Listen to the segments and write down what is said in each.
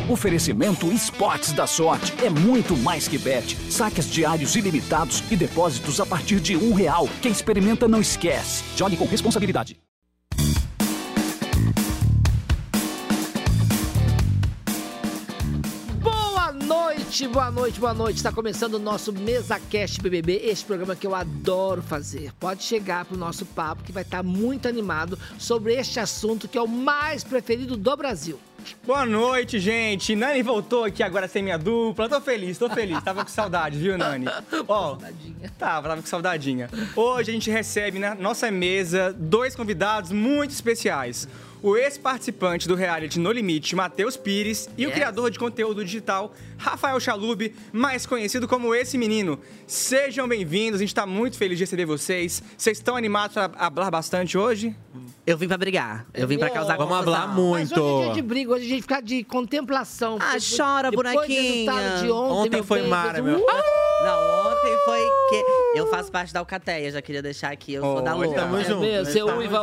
Oferecimento Esportes da Sorte. É muito mais que bet. Saques diários ilimitados e depósitos a partir de R$1. Quem experimenta não esquece. Jogue com responsabilidade. Boa noite. Está começando o nosso MesaCast BBB, esse programa que eu adoro fazer. Pode chegar pro nosso papo que vai estar muito animado sobre este assunto que é o mais preferido do Brasil. Boa noite, gente. Nani voltou aqui agora sem minha dupla. Tô feliz. Tava com saudade, viu, Nani? Ó, tava com saudadinha. Hoje a gente recebe na nossa mesa 2 convidados muito especiais. O ex-participante do reality No Limite, Matheus Pires, e o criador de conteúdo digital, Rafael Chalub, mais conhecido como Esse Menino. Sejam bem-vindos, a gente tá muito feliz de receber vocês. Vocês estão animados para falar bastante hoje? Eu vim pra brigar, eu vim pra causar confusão. Vamos falar muito. Mas hoje é dia de briga, hoje é dia de ficar de contemplação. Chora, bonequinha. De ontem foi Mara, meu. Não, ontem foi que... Eu faço parte da Alcateia, já queria deixar aqui, eu sou da Lua. Tamo junto. Seu uiva.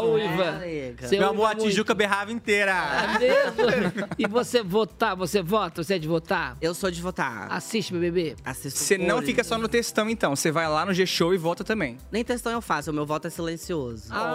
Meu amor, a Tijuca berrava inteira. É mesmo? E você vota? Você é de votar? Eu sou de votar. Assiste BBB? Assisto. Você não fica só no textão, então. Você vai lá no G-Show e vota também. Nem textão eu faço, o meu voto é silencioso. E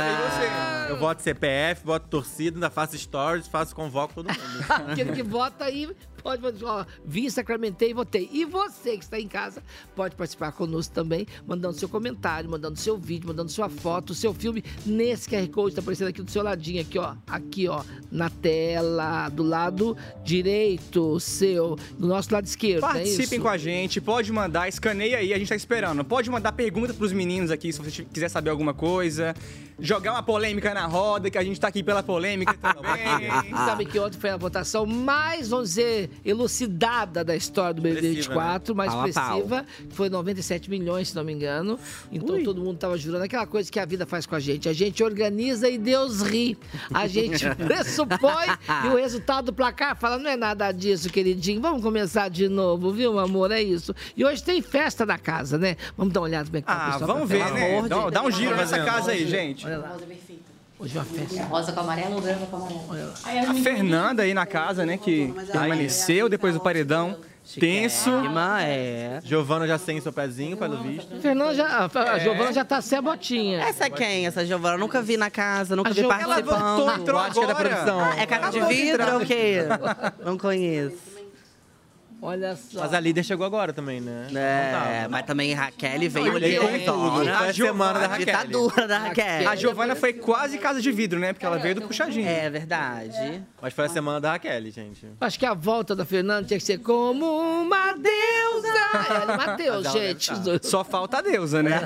você? Eu voto CPF, voto torcida, ainda faço stories, convoco todo mundo. Aquele que vota aí pode ó, vim, sacramentei e votei. E você que está em casa pode participar conosco também, mandando seu comentário, mandando seu vídeo, mandando sua foto, seu filme nesse QR Code, tá aparecendo aqui do seu ladinho, aqui ó, na tela, do lado direito seu, do nosso lado esquerdo. Participem com a gente, pode mandar, escaneia aí, a gente tá esperando. Pode mandar pergunta pros meninos aqui, se você quiser saber alguma coisa. Jogar uma polêmica na roda, que a gente tá aqui pela polêmica também. Sabe que ontem foi a votação mais, vamos dizer, elucidada da história do BBB 24, mais expressiva, foi 97 milhões, se não me engano. Então todo mundo tava jurando aquela coisa que a vida faz com a gente. A gente organiza e Deus ri. A gente pressupõe e o resultado do placar fala, não é nada disso, queridinho. Vamos começar de novo, viu, amor? É isso. E hoje tem festa na casa, né? Vamos dar uma olhada como é que tá o pessoal. Vamos ver, né? Dá um giro nessa casa aí, gente. Olha lá. Hoje é uma festa. Rosa com amarelo ou branca com amarelo? A Fernanda aí na casa, né, que permaneceu depois do paredão. Tenso. Giovana já sem seu pezinho, pelo visto. A Giovana já tá sem a botinha. Essa é quem, essa Giovana? Nunca vi na casa, nunca vi participando. Ela voltou, entrou agora. Da produção. É cara de vidro ou o quê? Não conheço. Olha só. Mas a líder chegou agora também, né? Mas também Raquel veio ali. Foi a semana da A Raquel. ditadura da Raquel. A Giovana foi quase casa de vidro, né? Porque ela veio do puxadinho. É verdade. Mas foi a semana da Raquel, gente. Acho que a volta da Fernanda tinha que ser como uma deusa. Ela é Matheus, gente. Só falta a deusa, né?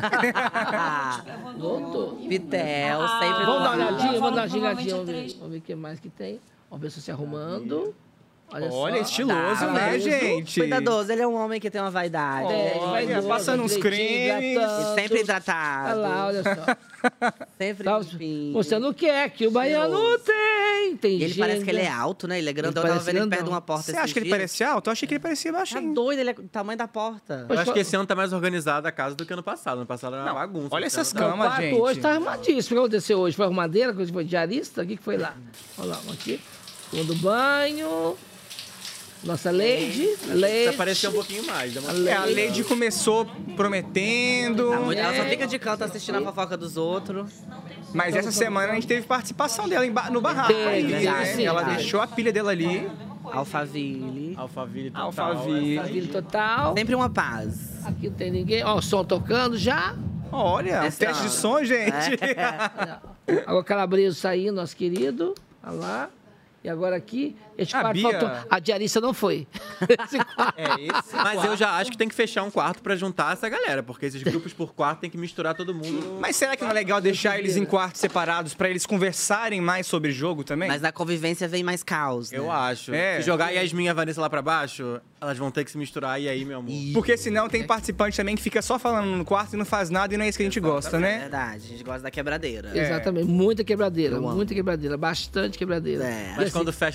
Voltou. Pitel, sempre. Vamos dar uma olhadinha, vamos ver o que mais que tem. Vamos ver se se arrumando. Olha, estiloso, né, gente? Cuidadoso, ele é um homem que tem uma vaidade. Passando uns cremes. Sempre hidratado. Olha lá, olha só. Sempre limpinho. Você não quer que o baiano tem Ele parece que ele é alto, né? Ele é grandão. Eu tava vendo ele perto de uma porta. Você acha que ele parece alto? Eu achei que ele parecia baixinho. Tá doido, ele é do tamanho da porta. Eu acho que esse ano tá mais organizada a casa do que ano passado. Ano passado era uma bagunça. Olha essas camas, gente. Hoje tá arrumadíssimo. O que aconteceu hoje? Foi arrumadeira? Foi diarista? O que foi lá? Olha lá, aqui. Segundo banho. Nossa Lady. Apareceu um pouquinho mais. A Lady começou prometendo. Ela só fica de canto assistindo a fofoca dos outros. Mas essa semana a gente teve participação dela no barraco. Ela deixou a pilha dela ali. Alphaville total. Sempre uma paz. Aqui não tem ninguém. Ó, o som tocando já. Olha, teste de som, gente. Agora Calabresa saindo, nosso querido. Olha lá. E agora aqui, este quarto faltou. A diarista não foi. Mas eu já acho que tem que fechar um quarto pra juntar essa galera, porque esses grupos por quarto tem que misturar todo mundo. Mas será que não é legal deixar eles em quartos separados pra eles conversarem mais sobre jogo também? Mas na convivência vem mais caos, né? Eu acho. Se jogar Yasmin e a Vanessa lá pra baixo, elas vão ter que se misturar, e aí, meu amor? Porque senão tem participante também que fica só falando no quarto e não faz nada, e não é isso que a gente gosta, né? É verdade, a gente gosta da quebradeira. Exatamente, muita quebradeira, bastante quebradeira. Mas quando fecha ali o doente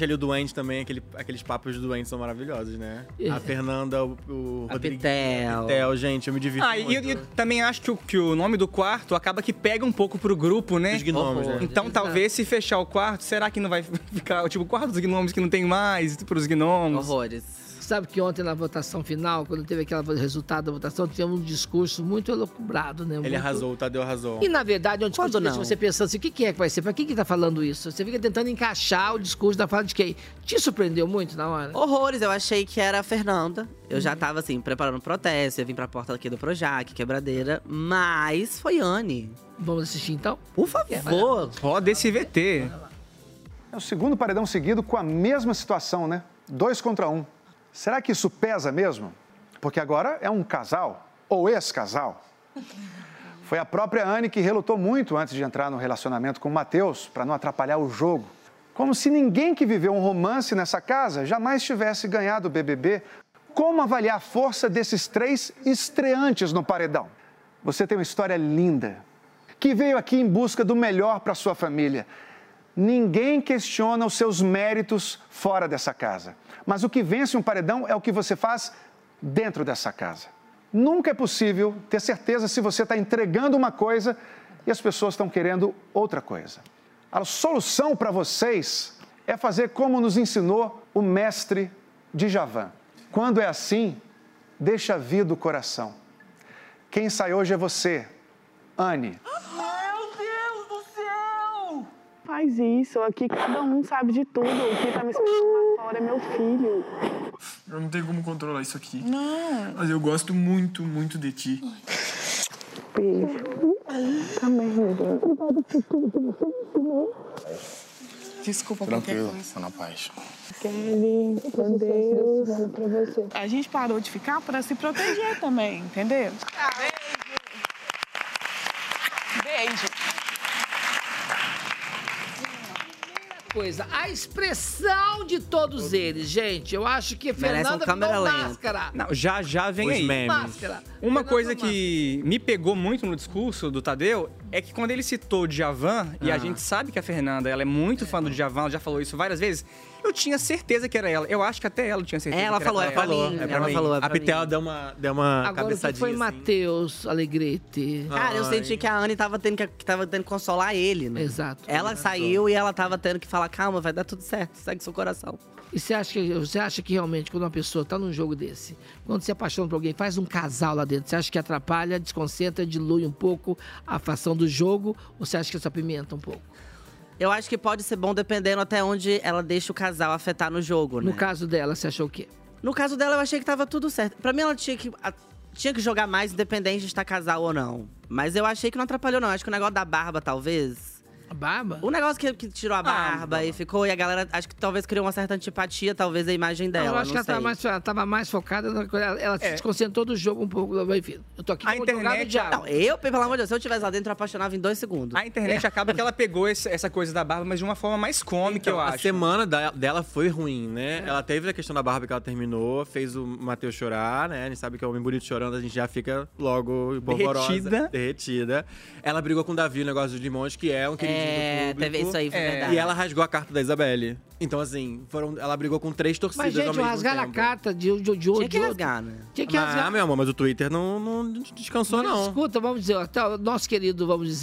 gente também, aqueles papos doentes são maravilhosos, né? A Fernanda, o Rodrigo. Pitel, gente, eu me divirto muito. E eu também acho que o nome do quarto acaba que pega um pouco pro grupo, né? Os gnomos, né? Então, talvez, se fechar o quarto, será que não vai ficar, tipo, o quarto dos gnomos que não tem mais, pros gnomos? horrores. Sabe que ontem na votação final, quando teve aquele resultado da votação, tivemos um discurso muito elucubrado, né? Ele arrasou, o Tadeu arrasou. E na verdade, é um discurso Quando que não? você pensando assim, o que é que vai ser? Pra quem que tá falando isso? Você fica tentando encaixar o discurso da fala de quem? Te surpreendeu muito na hora? Horrores, eu achei que era a Fernanda. Eu já tava, assim, preparando um protesto, ia vir pra porta aqui do Projac, quebradeira. Mas foi Anne. Vamos assistir então? Por favor. Roda esse VT. É o segundo paredão seguido com a mesma situação, né? 2 contra 1. Será que isso pesa mesmo? Porque agora é um casal, ou ex-casal. Foi a própria Anne que relutou muito antes de entrar no relacionamento com o Matheus, para não atrapalhar o jogo. Como se ninguém que viveu um romance nessa casa jamais tivesse ganhado o BBB. Como avaliar a força desses 3 estreantes no paredão? Você tem uma história linda, que veio aqui em busca do melhor para sua família. Ninguém questiona os seus méritos fora dessa casa. Mas o que vence um paredão é o que você faz dentro dessa casa. Nunca é possível ter certeza se você está entregando uma coisa e as pessoas estão querendo outra coisa. A solução para vocês é fazer como nos ensinou o mestre Djavan. Quando é assim, deixa vir do coração. Quem sai hoje é você, Anne. Faz isso, aqui cada um sabe de tudo. O que tá me esperando lá fora é meu filho. Eu não tenho como controlar isso aqui. Não. Mas eu gosto muito, muito de ti. Beijo. Também, meu Deus. Desculpa qualquer coisa. Tô na paz. Kelly, com Deus. A gente parou de ficar para se proteger também, entendeu? Beijo. Coisa, a expressão de todos eles, gente, eu acho que Fernanda ficou máscara. Não, já vem aí. Máscara. Uma coisa que me pegou muito no discurso do Tadeu é que quando ele citou o Djavan, e a gente sabe que a Fernanda ela é muito fã do Djavan, ela já falou isso várias vezes, eu tinha certeza que era ela. Eu acho que até ela tinha certeza Ela que era falou, ela. é pra mim. Ela falou, é pra A Pitel deu uma Agora, cabeçadinha o que foi assim. Matheus Alegrete? Cara, eu senti que a Anne tava tendo que consolar ele, né? Exato. Ela saiu e ela tava tendo que falar, calma, vai dar tudo certo, segue seu coração. E você acha que realmente, quando uma pessoa tá num jogo desse, quando se apaixona por alguém, faz um casal lá dentro, você acha que atrapalha, desconcentra, dilui um pouco a fação do jogo, ou você acha que isso apimenta um pouco? Eu acho que pode ser bom dependendo até onde ela deixa o casal afetar no jogo, né? No caso dela, você achou o quê? No caso dela, eu achei que tava tudo certo. Pra mim, ela tinha que jogar mais, independente de estar casal ou não. Mas eu achei que não atrapalhou, não. Acho que o negócio da barba, talvez… A barba? O negócio que tirou a barba e ficou… E a galera, acho que talvez criou uma certa antipatia, talvez, a imagem dela, Eu acho que não sei. ela tava mais focada na coisa. Ela se desconcentrou do jogo um pouco. Enfim, eu tô aqui A como internet- advogado de Não, pelo amor de Deus, se eu estivesse lá dentro, eu apaixonava em 2 segundos. A internet acaba que ela pegou essa coisa da barba, mas de uma forma mais cômica, eu A acho. semana dela foi ruim, né? Ela teve a questão da barba que ela terminou, fez o Matheus chorar, né? A gente sabe que é um homem bonito chorando, a gente já fica logo polvorosa, derretida. Ela brigou com o Davi, o negócio dos limões, que é um queridinho do público. Teve isso aí, foi verdade. E ela rasgou a carta da Isabelle. Então, assim, ela brigou com 3 torcidas Mas, gente, ao mesmo rasgar a tempo. carta de Tinha que rasgar, né? Tinha que rasgar. Ah, meu amor, mas o Twitter não descansou, não. Escuta, vamos dizer, até o nosso querido,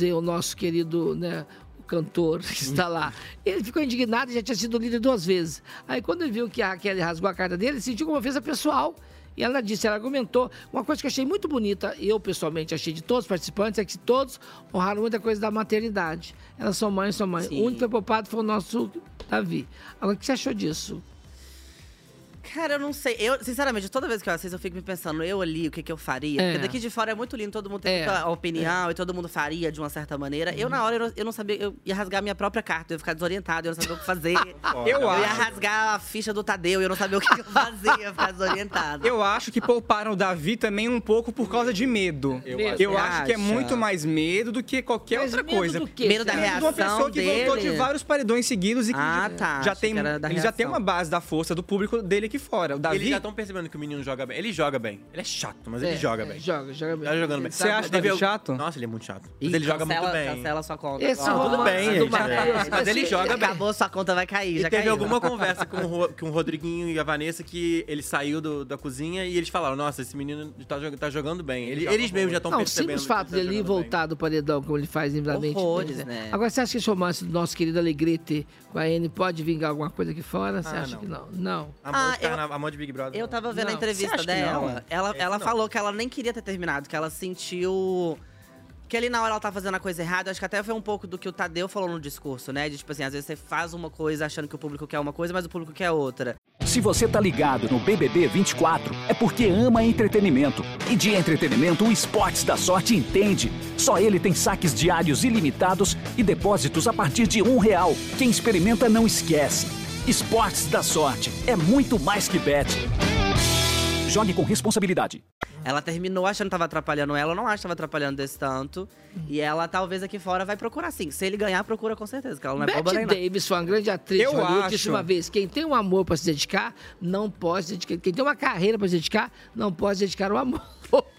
né, o cantor que está lá, ele ficou indignado e já tinha sido líder 2 vezes. Aí quando ele viu que a Kelly rasgou a carta dele, ele sentiu uma ofensa pessoal. E ela disse, ela argumentou, uma coisa que eu achei muito bonita, eu pessoalmente achei de todos os participantes, é que todos honraram muita coisa da maternidade. Elas são mãe. Sim. O único que foi poupado foi o nosso Davi. Agora, o que você achou disso? Cara, eu não sei. Eu, sinceramente, toda vez que eu assisto, eu fico me pensando, eu ali, o que eu faria? Porque daqui de fora é muito lindo, todo mundo tem muita opinião e todo mundo faria de uma certa maneira. Eu, na hora, eu não sabia, eu ia rasgar minha própria carta, eu ia ficar desorientado, eu não sabia o que fazer. eu ia rasgar a ficha do Tadeu, eu não sabia o que eu fazia, eu ia ficar desorientado. Eu acho que pouparam o Davi também um pouco por causa de medo. Eu acho que é muito mais medo do que qualquer outra coisa. Do quê? Medo da Medo de uma pessoa que voltou de vários paredões seguidos e que tá. já tem uma base da força do público dele que fora. O Davi... Eles já estão percebendo que o menino joga bem. Ele joga bem. Ele é chato, mas ele joga bem. Joga bem. Tá jogando bem. Você acha ele chato? Nossa, ele é muito chato. Mas ele joga muito bem. Cancela sua conta. Tudo bem, gente. Mas ele joga bem. Acabou, sua conta vai cair, já teve caiu. alguma conversa com o Rodriguinho e a Vanessa que ele saiu da cozinha e eles falaram, nossa, esse menino tá jogando bem. Eles mesmos já estão percebendo. Não, simples fato de ele voltar do paredão, como ele faz infinitamente. Horrores, né? Agora, você acha que esse romance do nosso querido Alegrete com a Anne pode vingar alguma coisa aqui fora? Você acha que não? Não. Amor de Big Brother. Eu tava vendo a entrevista dela. Ela falou que ela nem queria ter terminado, que ela sentiu... Que ali na hora ela tá fazendo a coisa errada. Acho que até foi um pouco do que o Tadeu falou no discurso, né? De tipo assim, às vezes você faz uma coisa achando que o público quer uma coisa, mas o público quer outra. Se você tá ligado no BBB 24, é porque ama entretenimento. E de entretenimento, o Esportes da Sorte entende. Só ele tem saques diários ilimitados e depósitos a partir de R$1. Quem experimenta não esquece. Esportes da Sorte é muito mais que bet. Jogue com responsabilidade. Ela terminou achando que tava atrapalhando ela. Eu não acho que tava atrapalhando desse tanto. E ela, talvez, aqui fora vai procurar sim. Se ele ganhar, procura com certeza, que ela não é boba nem nada. Bette Davis foi uma grande atriz. Eu disse uma vez, quem tem um amor pra se dedicar, não pode se dedicar. Quem tem uma carreira pra se dedicar, não pode se dedicar ao amor.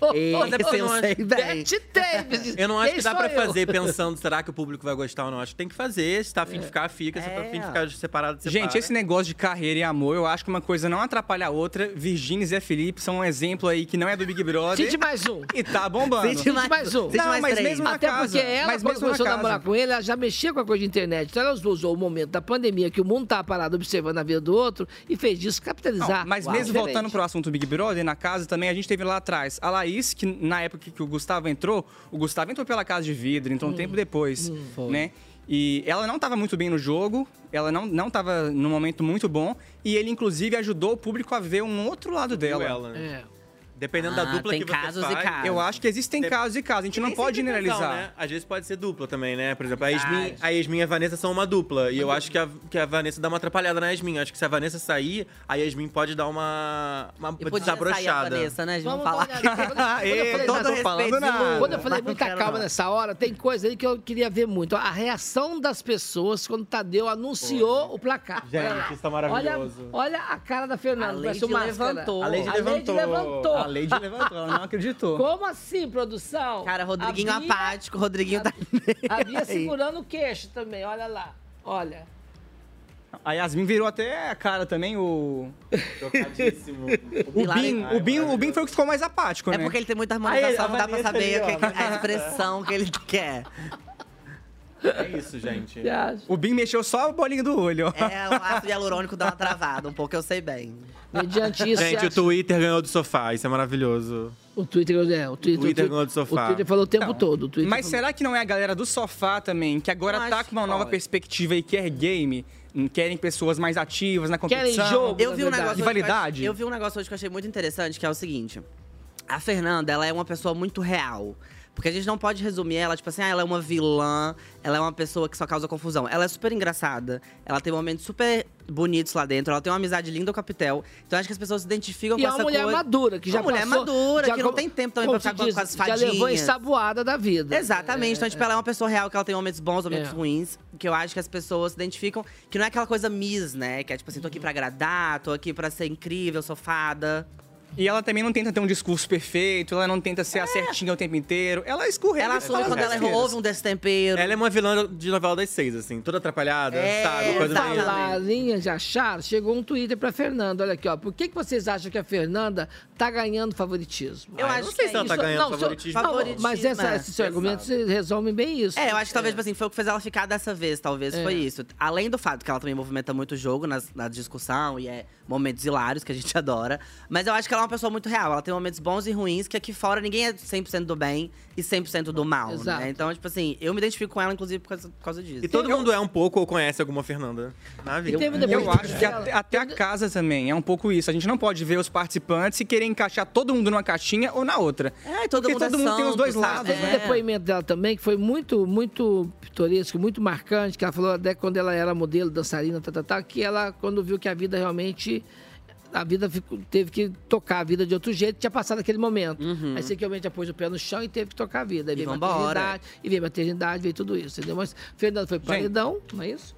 Bette Davis. Eu não acho que dá pra fazer pensando, será que o público vai gostar ou não? Acho que tem que fazer. Se tá afim de ficar, fica. Se tá afim de ficar separado, separa. Gente, esse negócio de carreira e amor, eu acho que uma coisa não atrapalha a outra. Virgínia e Zé Felipe são um exemplo aí que não é do Big Brother. Cite mais um. E tá bombando. Cite mais um. Não, mas mesmo na Até casa. porque ela, quando começou a namorar com ele, ela já mexia com a coisa de internet. Então ela usou o momento da pandemia, que o mundo tava parado observando a vida do outro, e fez disso capitalizar. Não, mas mesmo voltando pro assunto Big Brother, na casa também, a gente teve lá atrás a Laís, que na época que o Gustavo entrou pela casa de vidro, então um tempo depois, né? E ela não estava muito bem no jogo, ela não estava num momento muito bom, e ele, inclusive, ajudou o público a ver um outro lado dela. Dependendo da dupla que você faz. E casos. Eu acho que existem casos e casos. A gente não pode generalizar. Né? Às vezes pode ser dupla também, né? Por exemplo, a Yasmin e a Vanessa são uma dupla. E eu acho que a Vanessa dá uma atrapalhada na Yasmin. Eu acho que se a Vanessa sair, a Yasmin pode dar uma desabrochada. A Vanessa, né? Vamos falar. Quando eu falei muita calma nessa hora, tem coisa aí que eu queria ver muito. A reação das pessoas quando o Tadeu anunciou o placar. Gente, isso tá maravilhoso. Olha a cara da Fernanda. A Lady levantou. A Lady levantou. A Lady levantou, ela não acreditou. Como assim, produção? Cara, Rodriguinho apático, Rodriguinho tá... A Bia segurando o queixo também, olha lá. Olha. A Yasmin virou até a cara também, o... Trocadíssimo. O Bin foi o que ficou mais apático, né? É porque ele tem muita harmonização, não dá pra saber a expressão que ele quer. É isso, gente. O Bin mexeu só a bolinha do olho. É, o ácido hialurônico dá uma travada, um pouco eu sei bem. Mediante isso, gente, o Twitter ganhou do sofá, isso é maravilhoso. O Twitter ganhou do sofá. O Twitter falou o tempo todo. Mas será que não é a galera do sofá também, que agora tá com uma nova perspectiva e quer game, querem pessoas mais ativas na competição? Querem jogo, eu vi um negócio rivalidade? Eu vi um negócio hoje que eu achei muito interessante, que é o seguinte. A Fernanda, ela é uma pessoa muito real. Porque a gente não pode resumir ela, tipo assim, ela é uma vilã, ela é uma pessoa que só causa confusão. Ela é super engraçada, ela tem momentos super bonitos lá dentro, ela tem uma amizade linda com a Pitel. Então acho que as pessoas se identificam com essa coisa. E é uma mulher madura, que já passou... Uma mulher madura, que não tem tempo também pra ficar com as fadinhas. Já levou ensaboada da vida. Exatamente, então tipo, ela é uma pessoa real, que ela tem momentos bons, momentos ruins. Que eu acho que as pessoas se identificam, que não é aquela coisa miss, né? Que é tipo assim, tô aqui pra agradar, tô aqui pra ser incrível, sou fada. E ela também não tenta ter um discurso perfeito, ela não tenta ser a certinha o tempo inteiro. Ela escorrega. Ela assume quando ela errou, houve um destempero. Ela é uma vilã de novela das 6, assim, toda atrapalhada, sabe? Coisa meio... Na linha de achar, chegou um Twitter pra Fernanda. Olha aqui, ó. Por que vocês acham que a Fernanda tá ganhando favoritismo? Eu acho não sei que se ela tá ganhando favoritismo. Mas esses argumentos resumem bem isso. Eu acho que talvez, tipo assim, foi o que fez ela ficar dessa vez, talvez, foi isso. Além do fato que ela também movimenta muito o jogo na discussão, e momentos hilários, que a gente adora. Mas eu acho que ela é uma pessoa muito real. Ela tem momentos bons e ruins, que aqui fora ninguém é 100% do bem e 100% do mal, né? Então, tipo assim, eu me identifico com ela, inclusive, por causa disso. E todo mundo é um pouco ou conhece alguma Fernanda na vida. Eu acho que até a casa também é um pouco isso. A gente não pode ver os participantes e querer encaixar todo mundo numa caixinha ou na outra. Todo mundo tem os dois lados, né? O depoimento dela também, que foi muito, muito pitoresco, muito marcante, que ela falou até quando ela era modelo, dançarina, que ela, quando viu que a vida realmente... A vida teve que tocar a vida de outro jeito, tinha passado aquele momento. Aí, simplesmente, já pôs o pé no chão e teve que tocar a vida. Aí veio maternidade, veio tudo isso, entendeu? Mas Fernanda foi paredão, não é isso?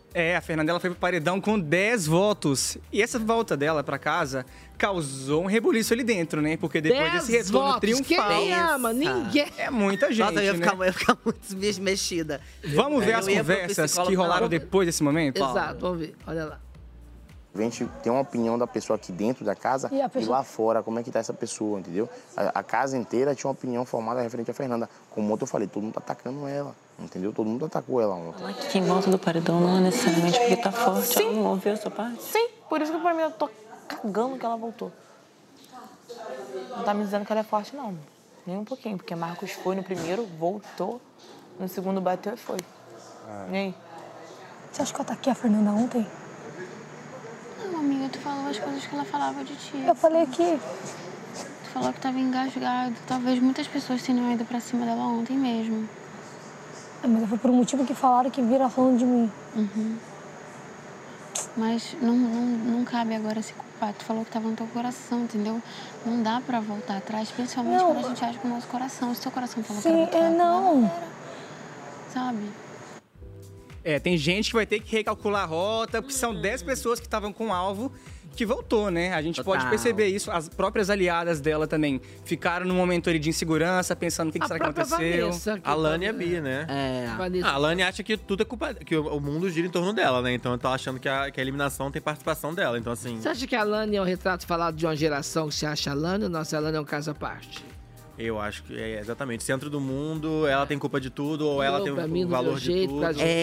A Fernanda ela foi pro paredão com 10 votos. E essa volta dela pra casa causou um rebuliço ali dentro, né? Porque depois desse retorno votos. triunfal... Quem ama? Ninguém. É muita gente, Nossa, eu ia ficar muito mexida. Vamos ver as conversas que rolaram depois desse momento? Exato, vamos ver. Olha lá. A gente tem uma opinião da pessoa aqui dentro da casa e lá fora, como é que tá essa pessoa, entendeu? A casa inteira tinha uma opinião formada referente à Fernanda. Como ontem eu falei, todo mundo tá atacando ela, entendeu? Todo mundo atacou ela ontem. Quem volta do paredão não é necessariamente porque tá forte. Sim. Ela não ouviu essa parte? Sim, por isso que pra mim eu tô cagando que ela voltou. Não tá me dizendo que ela é forte, não. Nem um pouquinho, porque Marcos foi no primeiro, voltou, no segundo bateu e foi. E aí? Você acha que eu ataquei a Fernanda ontem? Não, amiga, tu falou as coisas que ela falava de ti. Eu falei que... Tu falou que tava engasgado. Talvez muitas pessoas tenham ido pra cima dela ontem mesmo. Mas foi por um motivo que falaram que viram falando de mim. Mas não cabe agora se culpar. Tu falou que tava no teu coração, entendeu? Não dá pra voltar atrás, principalmente quando a gente age com o nosso coração. Se teu coração falou que era muito rápido, não. Sabe? Tem gente que vai ter que recalcular a rota, porque são 10 pessoas que estavam com o alvo que voltou, né? A gente pode perceber isso. As próprias aliadas dela também ficaram num momento ali de insegurança, pensando o que será que aconteceu. A Lani e a Bia, né? A Lani acha que tudo é culpa... Que o mundo gira em torno dela, né? Então, eu tô achando que a eliminação tem participação dela. Então, assim... Você acha que a Lani é um retrato falado de uma geração que se acha a Lani ou nossa, a Lani é um caso à parte? Eu acho que é exatamente. Centro do mundo, ela tem culpa de tudo, ou ela tem o valor de tudo.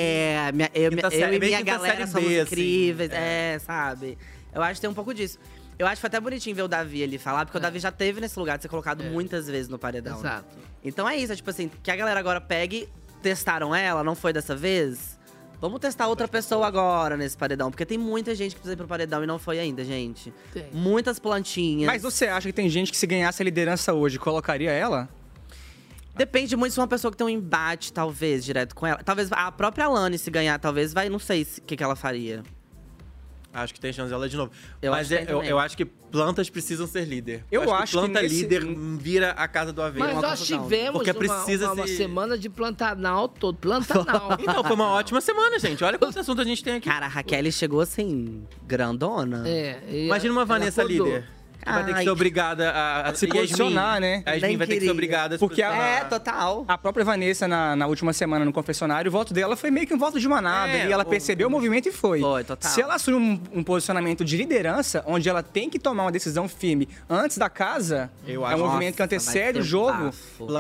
Eu e minha galera somos incríveis, sabe? Eu acho que tem um pouco disso. Eu acho que foi até bonitinho ver o Davi ali falar, porque o Davi já teve nesse lugar de ser colocado muitas vezes no paredão. Exato. Né? Então é isso, tipo assim, que a galera agora pegue, testaram ela, não foi dessa vez? Vamos testar outra pessoa agora nesse paredão. Porque tem muita gente que precisa ir pro paredão e não foi ainda, gente. Tem. Muitas plantinhas. Mas você acha que tem gente que se ganhasse a liderança hoje, colocaria ela? Depende muito se uma pessoa que tem um embate, talvez, direto com ela. Talvez a própria Lani, se ganhar, talvez, vai… Não sei o que ela faria. Acho que tem chance dela de novo. Mas eu acho que plantas precisam ser líder. Eu acho que planta nesse... líder vira a casa do avesso. Mas nós tivemos uma semana de plantanal todo. Plantanal. Então, foi uma ótima semana, gente. Olha quantos assuntos a gente tem aqui. Cara, a Raquel chegou assim, grandona. Imagina uma Vanessa líder. Vai ter que ser obrigada a se posicionar, né? A Yasmin vai ter que ser obrigada a se Porque total. A própria Vanessa, na última semana no confessionário, o voto dela foi meio que um voto de manada. E ela percebeu o movimento e foi. Foi, total. Se ela assume um posicionamento de liderança, onde ela tem que tomar uma decisão firme antes da casa, é um movimento que antecede o jogo, é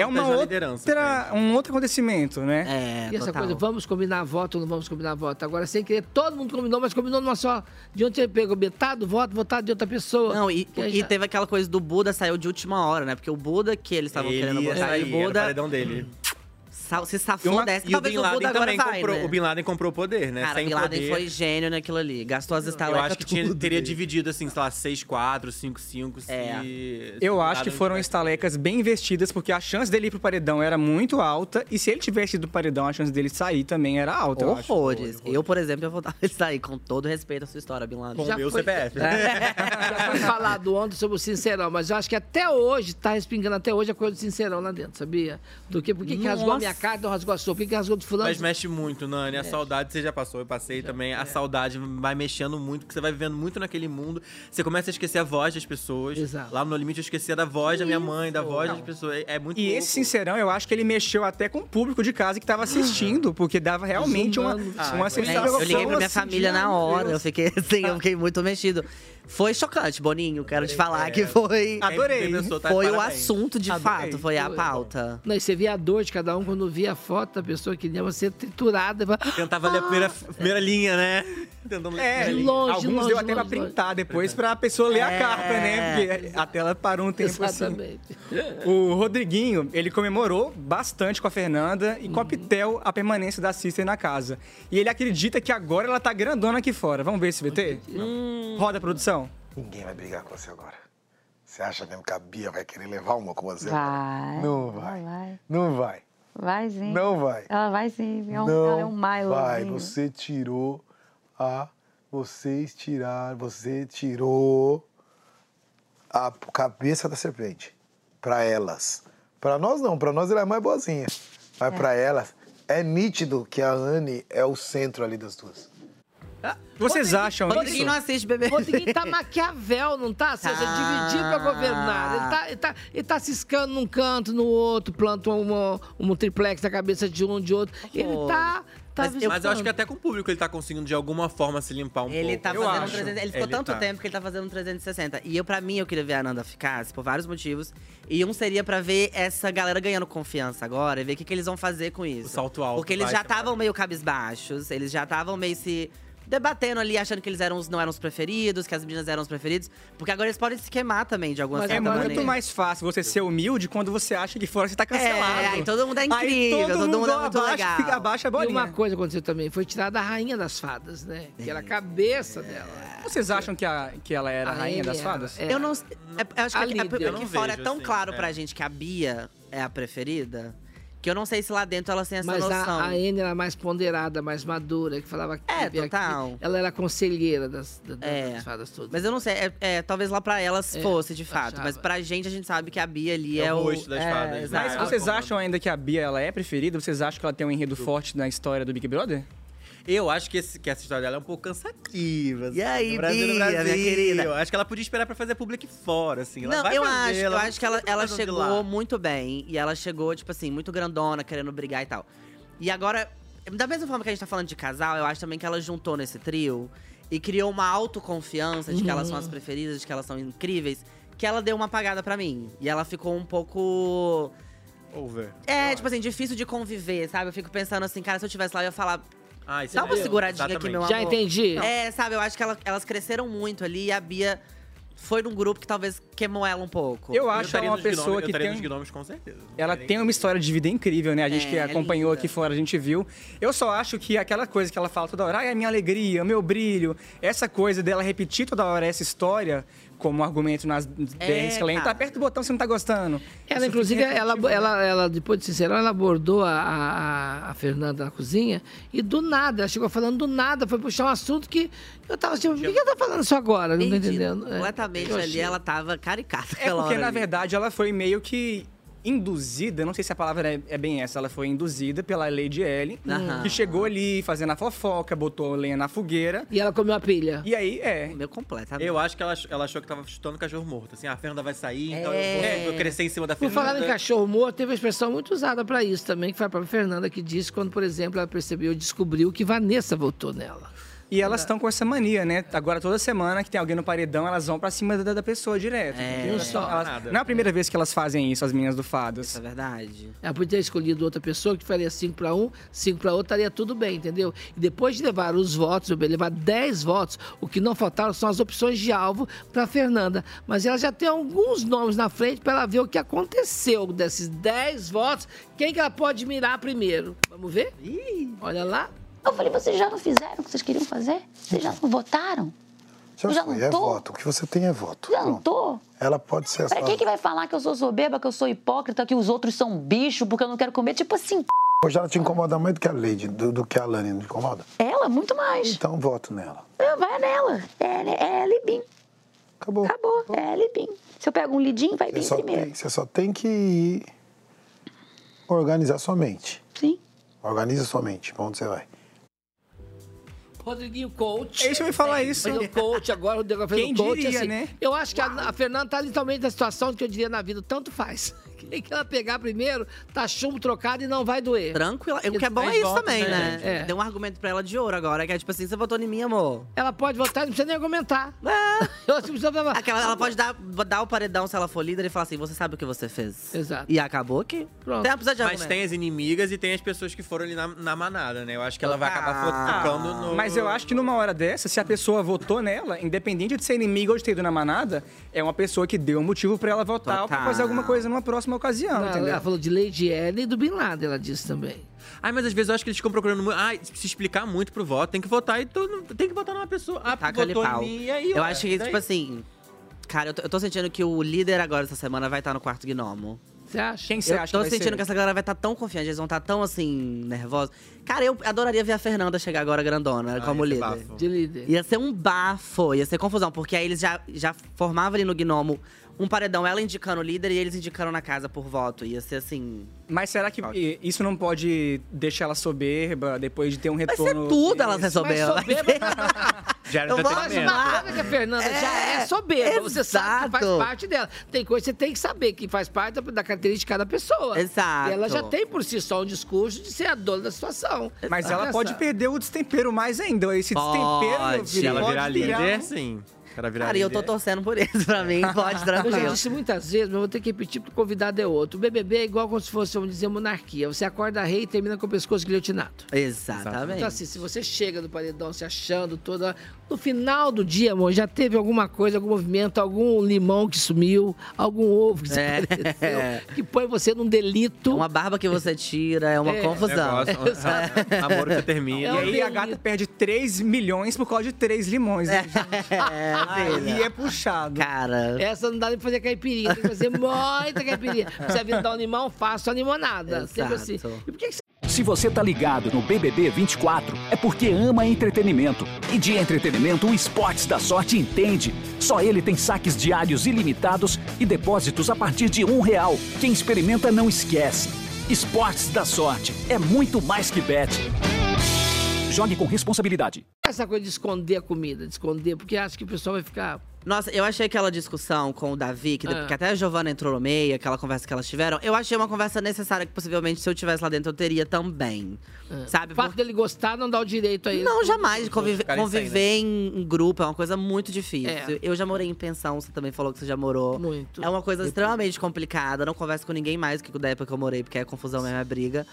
um outro acontecimento, né? E essa coisa, vamos combinar voto ou não vamos combinar voto? Agora, sem querer, todo mundo combinou, mas combinou numa só. De ontem ele pegou metade do voto, votado de outra pessoa. Não, e teve aquela coisa do Buda, saiu de última hora, né? Porque o Buda que eles estavam querendo botar, e o Buda… Era o paredão dele. Se safou dessa, talvez o Buda agora vai, né? O Bin Laden comprou o poder, né? Cara, o Bin Laden foi gênio naquilo ali. Gastou as estalecas. Eu acho que teria dividido, assim, sei lá, 6-4, 5-5, Eu acho que foram estalecas bem investidas, porque a chance dele ir pro paredão era muito alta. E se ele tivesse ido pro paredão, a chance dele sair também era alta. Horrores. Eu, por exemplo, eu votava ele sair, com todo respeito à sua história, Bin Laden. Com o meu CPF. Já foi falado ontem sobre o Sincerão, mas eu acho que até hoje, tá respingando até hoje a coisa do Sincerão lá dentro, sabia? Por que rasgou a minha cara, não rasgou a sua? Por que rasgou do fulano? Mas mexe muito, Nani. A saudade, você já passou, eu passei também. A saudade vai mexendo muito, porque você vai vivendo muito naquele mundo. Você começa a esquecer a voz das pessoas. Exato. Lá no Limite eu esquecia da voz da minha mãe, da voz das pessoas. É muito louco. Esse Sincerão, eu acho que ele mexeu até com o público de casa que tava assistindo, porque dava realmente uma sensação. Eu liguei pra minha família na hora, eu fiquei muito mexido. Foi chocante, Boninho, quero te falar que foi… Adorei. Foi o assunto, de fato, foi a pauta. Não, e você via a dor de cada um quando via a foto da pessoa que ia ser triturada. Tentava ler a primeira linha, né? Tentando ler de longe, alguns deu até pra printar depois pra pessoa ler a carta, né? Porque a tela parou um tempo Exatamente. assim. O Rodriguinho, ele comemorou bastante com a Fernanda e com a Pitel a permanência da Sister na casa. E ele acredita que agora ela tá grandona aqui fora. Vamos ver esse VT? Roda a produção. Ninguém vai brigar com você agora. Você acha mesmo que a Bia vai querer levar uma com você? Vai. Não vai. Não vai. Vai sim. Não vai. Ela vai sim. Ela é um Milo. Vai. Você tirou a cabeça da serpente. Pra elas. Pra nós não. Pra nós ela é mais boazinha. Mas pra elas, é nítido que a Anne é o centro ali das duas. Vocês acham isso? Rodriguinho não assiste BBB. Rodriguinho tá Maquiavel, não tá? Ou seja, dividir pra governar. Ele tá ciscando num canto, no outro, planta um triplex na cabeça de um, de outro. Ele tá... Mas eu acho que até com o público ele tá conseguindo de alguma forma se limpar um pouco. Ele tá fazendo 360. Ele ficou tanto tempo que ele tá fazendo 360. E pra mim, eu queria ver a Nanda ficar, por vários motivos. E um seria pra ver essa galera ganhando confiança agora e ver o que eles vão fazer com isso. O salto alto. Porque eles já estavam meio cabisbaixos, eles já estavam meio se debatendo ali, achando que eles não eram os preferidos, que as meninas eram os preferidos. Porque agora eles podem se queimar também, de alguma certa maneira. É muito mais fácil você ser humilde quando você acha que fora você tá cancelado. Aí todo mundo é incrível, todo mundo é muito legal. Fica abaixo a bolinha. E uma coisa aconteceu também, foi tirada a rainha das fadas, né? Que era a cabeça dela. Vocês acham que ela era a rainha das fadas? Eu não… Eu acho que aqui fora é tão claro pra gente que a Bia é a preferida… Que eu não sei se lá dentro elas têm essa noção. Mas a Anne era mais ponderada, mais madura, que falava que… total. Ela era conselheira das fadas todas. Mas eu não sei, talvez lá pra elas fosse, de fato. achava. Mas pra gente, a gente sabe que a Bia ali é o… rosto das fadas. Mas vocês acham ainda que a Bia ela é preferida? Vocês acham que ela tem um enredo forte na história do Big Brother? Eu acho que essa história dela é um pouco cansativa. E aí, no Brasil, Bia, minha querida? Eu acho que ela podia esperar pra fazer public fora, assim. Ela Não, vai eu fazer, acho que ela chegou muito bem. E ela chegou, tipo assim, muito grandona, querendo brigar e tal. E agora, da mesma forma que a gente tá falando de casal, eu acho também que ela juntou nesse trio e criou uma autoconfiança de que elas são as preferidas, de que elas são incríveis, que ela deu uma apagada pra mim. E ela ficou um pouco… Over. Tipo assim, difícil de conviver, sabe? Eu fico pensando assim, cara, se eu tivesse lá, eu ia falar… isso Dá uma seguradinha aqui, meu amor. Já entendi. Sabe, eu acho que elas cresceram muito ali e a Bia foi num grupo que talvez queimou ela um pouco. Eu acho ela uma pessoa que tem… nos gnomos, com certeza. Ela tem uma história de vida incrível, né? A gente que acompanhou aqui fora, a gente viu. Eu só acho que aquela coisa que ela fala toda hora, é a minha alegria, o meu brilho. Essa coisa dela repetir toda hora essa história… Como argumento nas DRs que ela entra, aperta o botão se não tá gostando. Ela, inclusive, ela, depois de Sincerão, ela abordou a Fernanda na cozinha e do nada, ela chegou falando do nada, foi puxar um assunto que eu tava tipo, por que ela tá falando isso agora? Não tô entendendo. Completamente ali, ela tava caricata. Porque, na verdade, ela foi meio que induzida, não sei se a palavra é bem essa, ela foi induzida pela Lady Ellen, que chegou ali fazendo a fofoca, botou lenha na fogueira. E ela comeu a pilha. E aí, Meu completamente. Eu acho que ela achou que tava chutando cachorro morto. Assim, a Fernanda vai sair, então eu vou crescer em cima da Fernanda. Por falar em cachorro morto, teve uma expressão muito usada pra isso também, que foi a própria Fernanda que disse quando, por exemplo, ela percebeu e descobriu que Vanessa votou nela. E elas estão com essa mania, né? Agora, toda semana que tem alguém no paredão, elas vão pra cima da pessoa direto. Não é a primeira vez que elas fazem isso, as meninas do Fadas. Isso é verdade. Ela podia ter escolhido outra pessoa que faria 5 para um, 5 para outro, estaria tudo bem, entendeu? E depois de levar os votos, levar 10 votos, o que não faltaram são as opções de alvo pra Fernanda. Mas ela já tem alguns nomes na frente pra ela ver o que aconteceu desses 10 votos. Quem que ela pode mirar primeiro? Vamos ver? Olha lá. Eu falei, vocês já não fizeram o que vocês queriam fazer? Vocês já não votaram? Já foi, é voto. O que você tem é voto. Já não tô? Ela pode ser essa. Pra quem que vai falar que eu sou soberba, que eu sou hipócrita, que os outros são bicho, porque eu não quero comer? Tipo assim… Hoje ela te incomoda mais do que a Lady, do que a Lani não incomoda? Ela, muito mais. Então voto nela. Vai nela. É ela e Bim. Acabou. É ela e Bim. Se eu pego um lidinho, vai Bim primeiro. Você só tem que organizar sua mente. Sim. Organiza sua mente. Pra onde você vai? Rodriguinho Coach. Deixa eu me falar isso. O coach agora, o Rodrigo fez Quem o coach. diria, assim, né? Eu acho que a Fernanda tá literalmente na situação que eu diria na vida, tanto faz. Quem que ela pegar primeiro, tá chumbo trocado e não vai doer. Tranquila. O que é bom é isso também, né? Deu um argumento pra ela de ouro agora, que é tipo assim, você votou em mim, amor. Ela pode votar e não precisa nem argumentar. Ela pode dar o paredão se ela for líder e falar assim, você sabe o que você fez. Exato. E acabou aqui. Pronto. Mas tem as inimigas e tem as pessoas que foram ali na manada, né? Eu acho que ela vai acabar focando no… Mas eu acho que numa hora dessa, se a pessoa votou nela, independente de ser inimiga ou de ter ido na manada, é uma pessoa que deu um motivo pra ela votar ou pra fazer alguma coisa numa próxima ocasião, entendeu? Ela falou de Lady Ellen e do Bin Laden, ela disse também. Mas às vezes eu acho que eles ficam procurando muito. Se explicar muito pro voto, tem que votar e tem que votar numa pessoa. Votou em mim, e aí… Eu acho que, tipo assim… Cara, eu tô sentindo que o líder agora essa semana vai estar no quarto gnomo. Você acha? Quem você acha que Eu vai tô sentindo ser? que essa galera vai estar tão confiante, eles vão estar tão, assim, nervosos. Cara, eu adoraria ver a Fernanda chegar agora grandona, como líder. De líder. Ia ser um bafo, ia ser confusão. Porque aí eles já formavam ali no gnomo um paredão, ela indicando o líder e eles indicando na casa por voto. Ia ser assim… Mas será que isso não pode deixar ela soberba depois de ter um retorno… Vai ser tudo ela ser soberba. Já era entretenimento. Mas que a Fernanda já é soberba. Exato. Você sabe que faz parte dela. Tem coisa que você tem que saber que faz parte da característica de cada pessoa. Exato. E ela já tem por si só um discurso de ser a dona da situação. Mas ela pode perder o destempero mais ainda. Esse destempero… Se ela virar líder, sim. Cara, e eu tô torcendo por isso, pra mim, pode tranquilo. Eu já disse muitas vezes, mas eu vou ter que repetir porque o convidado é outro. O BBB é igual como se fosse, vamos dizer, monarquia. Você acorda rei e termina com o pescoço guilhotinado. Exatamente. Então assim, se você chega do paredão se achando toda… No final do dia, amor, já teve alguma coisa, algum movimento, algum limão que sumiu, algum ovo que desapareceu, que põe você num delito. É uma barba que você tira, é uma confusão. Amor que termina. E aí a gata perde 3 milhões por causa de 3 limões. Né? Aí é puxado. Cara. Essa não dá nem pra fazer caipirinha, tem que fazer muita caipirinha. Você vai dar um limão, faça a limonada. Sempre assim. E por que você… Se você tá ligado no BBB 24, é porque ama entretenimento. E de entretenimento, o Esportes da Sorte entende. Só ele tem saques diários ilimitados e depósitos a partir de R$1. Quem experimenta não esquece. Esportes da Sorte é muito mais que bet. Jogue com responsabilidade. Essa coisa de esconder a comida, de esconder, porque acho que o pessoal vai ficar… Nossa, eu achei aquela discussão com o Davi, que até a Giovana entrou no meio, aquela conversa que elas tiveram. Eu achei uma conversa necessária, que possivelmente se eu estivesse lá dentro eu teria também. Sabe? O fato dele gostar não dá o direito a ele. Não, jamais. Conviver em grupo é uma coisa muito difícil. Eu já morei em pensão, você também falou que você já morou. Muito. É uma coisa extremamente complicada. Não converso com ninguém mais que da época que eu morei, porque é confusão mesmo, é briga.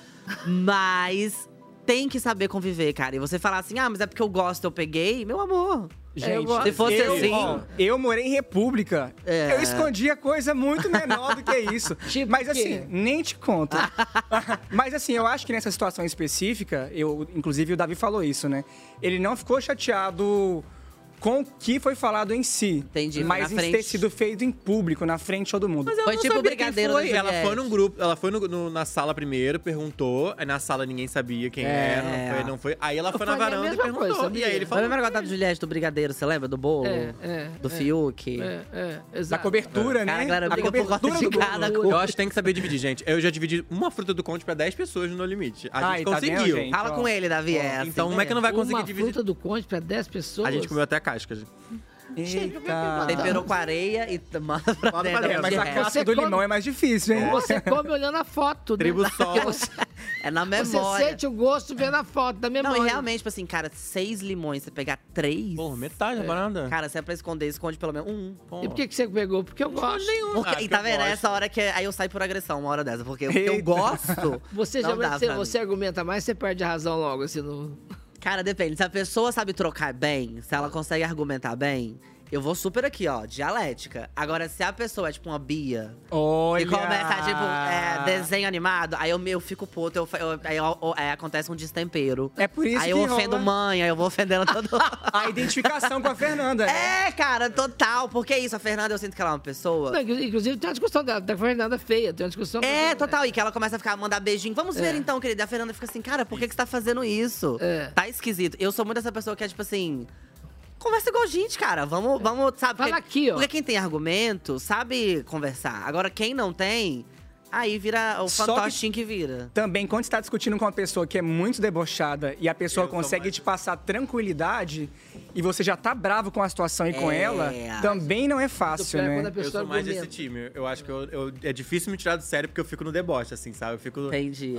Mas… tem que saber conviver, cara. E você falar assim, mas é porque eu gosto, eu peguei. Meu amor. Gente, se fosse assim… eu morei em República. Eu escondia coisa muito menor do que isso. Mas assim, nem te conto. Mas assim, eu acho que nessa situação específica… inclusive o Davi falou isso, né? Ele não ficou chateado com o que foi falado em si. Entendi. Mas em ter sido feito em público, na frente de todo mundo. Mas foi tipo o brigadeiro da Ela foi num grupo, ela foi na sala primeiro, perguntou. Aí na sala ninguém sabia quem era, não foi. Aí ela foi na varanda e perguntou. E aí ele falou… Lembra agora da Juliette, do brigadeiro, você lembra? Do bolo? Do Fiuk? Exato. Da cobertura, né? Cara, briga por conta de cada coisa. Eu acho que tem que saber dividir, gente. Eu já dividi uma fruta do Conde pra 10 pessoas no Limite. A gente conseguiu. Tá Fala com ele, Davi. Então como é que não vai conseguir dividir? Uma fruta do Conde pra 10 pessoas? A gente comeu até a casca, gente. Eita. Temperou com areia e manda pra dentro. Mas a casca do limão é mais difícil, hein? Você come olhando a foto, né? Tribo sol. É na memória. Você sente o gosto vendo a foto da memória. Não, e realmente, tipo assim, cara, 6 limões, você pegar 3… Pô, metade da varanda. Cara, se é pra esconder, esconde pelo menos um. E por que você pegou? Porque eu gosto. E tá vendo? Essa hora que… Aí eu saio por agressão, uma hora dessa. Porque eu gosto… Você argumenta mais, você perde a razão logo, assim, no… Cara, depende. Se a pessoa sabe trocar bem, se ela consegue argumentar bem… Eu vou super aqui, ó, dialética. Agora, se a pessoa é tipo uma Bia… Olha! E começa, tipo, desenho animado… Aí eu fico puto, aí acontece um destempero. É por isso aí que eu ofendo mãe, aí eu vou ofendendo todo A identificação com a Fernanda, né? Cara, total. Porque isso, a Fernanda, eu sinto que ela é uma pessoa… Não, inclusive, tem uma discussão da Fernanda feia. Tem uma discussão… total. E que ela começa a mandar beijinho. Vamos ver então, querida. A Fernanda fica assim, cara, por que você tá fazendo isso? Tá esquisito. Eu sou muito essa pessoa que é, tipo assim… Conversa igual gente, cara. Vamos, sabe? Fala aqui, ó. Porque quem tem argumento sabe conversar. Agora, quem não tem, aí vira o fantochinho que vira. Também, quando você tá discutindo com uma pessoa que é muito debochada e a pessoa consegue te passar tranquilidade e você já tá bravo com a situação e com ela, também não é fácil, né? Eu sou mais desse time. Eu acho que é difícil me tirar do sério porque eu fico no deboche, assim, sabe? Eu fico… Entendi.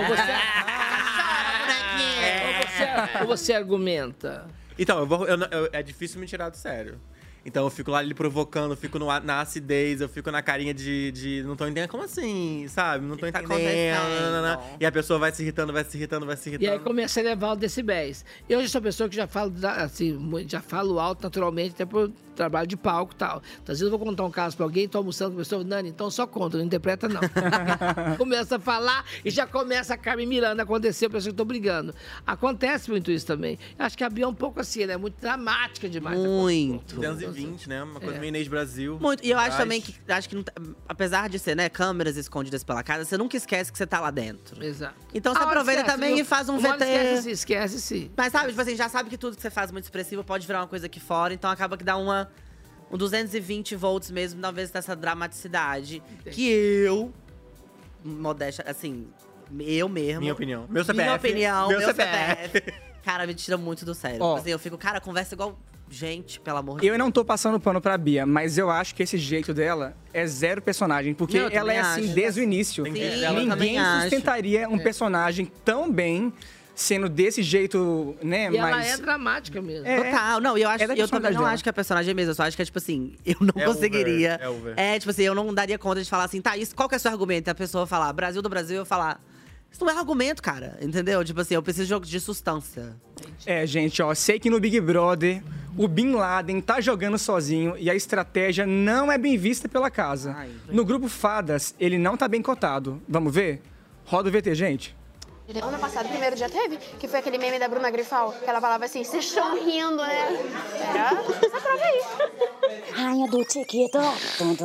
Ou você argumenta? Então, é difícil me tirar do sério. Então eu fico lá ele provocando, eu fico na acidez, eu fico na carinha de não tô entendendo. Como assim, sabe? Não tô entendendo. E a pessoa vai se irritando. E aí começa a elevar os decibéis. Eu já sou pessoa que já falo, assim, já falo alto naturalmente, até por trabalho de palco e tal. Então, às vezes eu vou contar um caso pra alguém, tô almoçando com a pessoa, Nani, então só conta, não interpreta não. Começa a falar e já começa a Carmen Miranda acontecer, a pessoa que eu tô brigando. Acontece muito isso também. Eu acho que a Bia é um pouco assim, ela é muito dramática demais. Muito. 220, né? Uma coisa meio Inês Brasil. Muito. E eu acho também que, apesar de ser, né, câmeras escondidas pela casa, você nunca esquece que você tá lá dentro. Exato. Então você aproveita também e faz um VT. Esquece sim. Mas sabe, tipo assim, já sabe que tudo que você faz muito expressivo pode virar uma coisa aqui fora, então acaba que dá uma um 220 volts mesmo, talvez dessa dramaticidade. Que eu, modéstia, assim, eu mesmo. Minha opinião. Meu CPF. Minha opinião, meu CPF. Cara, me tira muito do sério. Assim, eu fico, cara, conversa igual… Gente, pelo amor de Deus. Eu não tô passando pano pra Bia, mas eu acho que esse jeito dela é zero personagem. Porque ela é assim desde o início. Sim, ninguém sustentaria um personagem tão bem… Sendo desse jeito, né? E ela é dramática mesmo. Total. Não, eu também não acho que a personagem é mesmo. Eu só acho que é, tipo assim, eu não conseguiria. Tipo assim, eu não daria conta de falar assim, tá, isso, qual que é o seu argumento? E a pessoa falar, Brasil do Brasil, eu falar… Isso não é argumento, cara. Entendeu? Tipo assim, eu preciso de substância. Gente, ó, sei que no Big Brother o Bin Laden tá jogando sozinho e a estratégia não é bem vista pela casa. No grupo Fadas, ele não tá bem cotado. Vamos ver? Roda o VT, gente. Ano passado, o primeiro dia teve, que foi aquele meme da Bruna Grifal, que ela falava assim, vocês estão rindo, né? Era essa prova aí. Rainha do TikTok.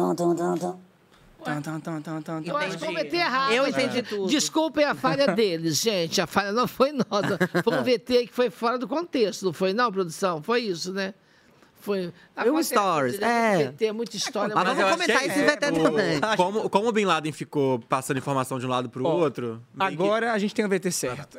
Eu acho que vou meter errado. Eu entendi tudo. Desculpem a falha deles, gente. A falha não foi nossa. Foi um VT que foi fora do contexto, não foi não, produção? Foi isso, né? Foi um stories, VT, muita história. Mas vamos comentar esse VT também. Como o Bin Laden ficou passando informação de um lado pro outro… Agora a gente tem o VT certo.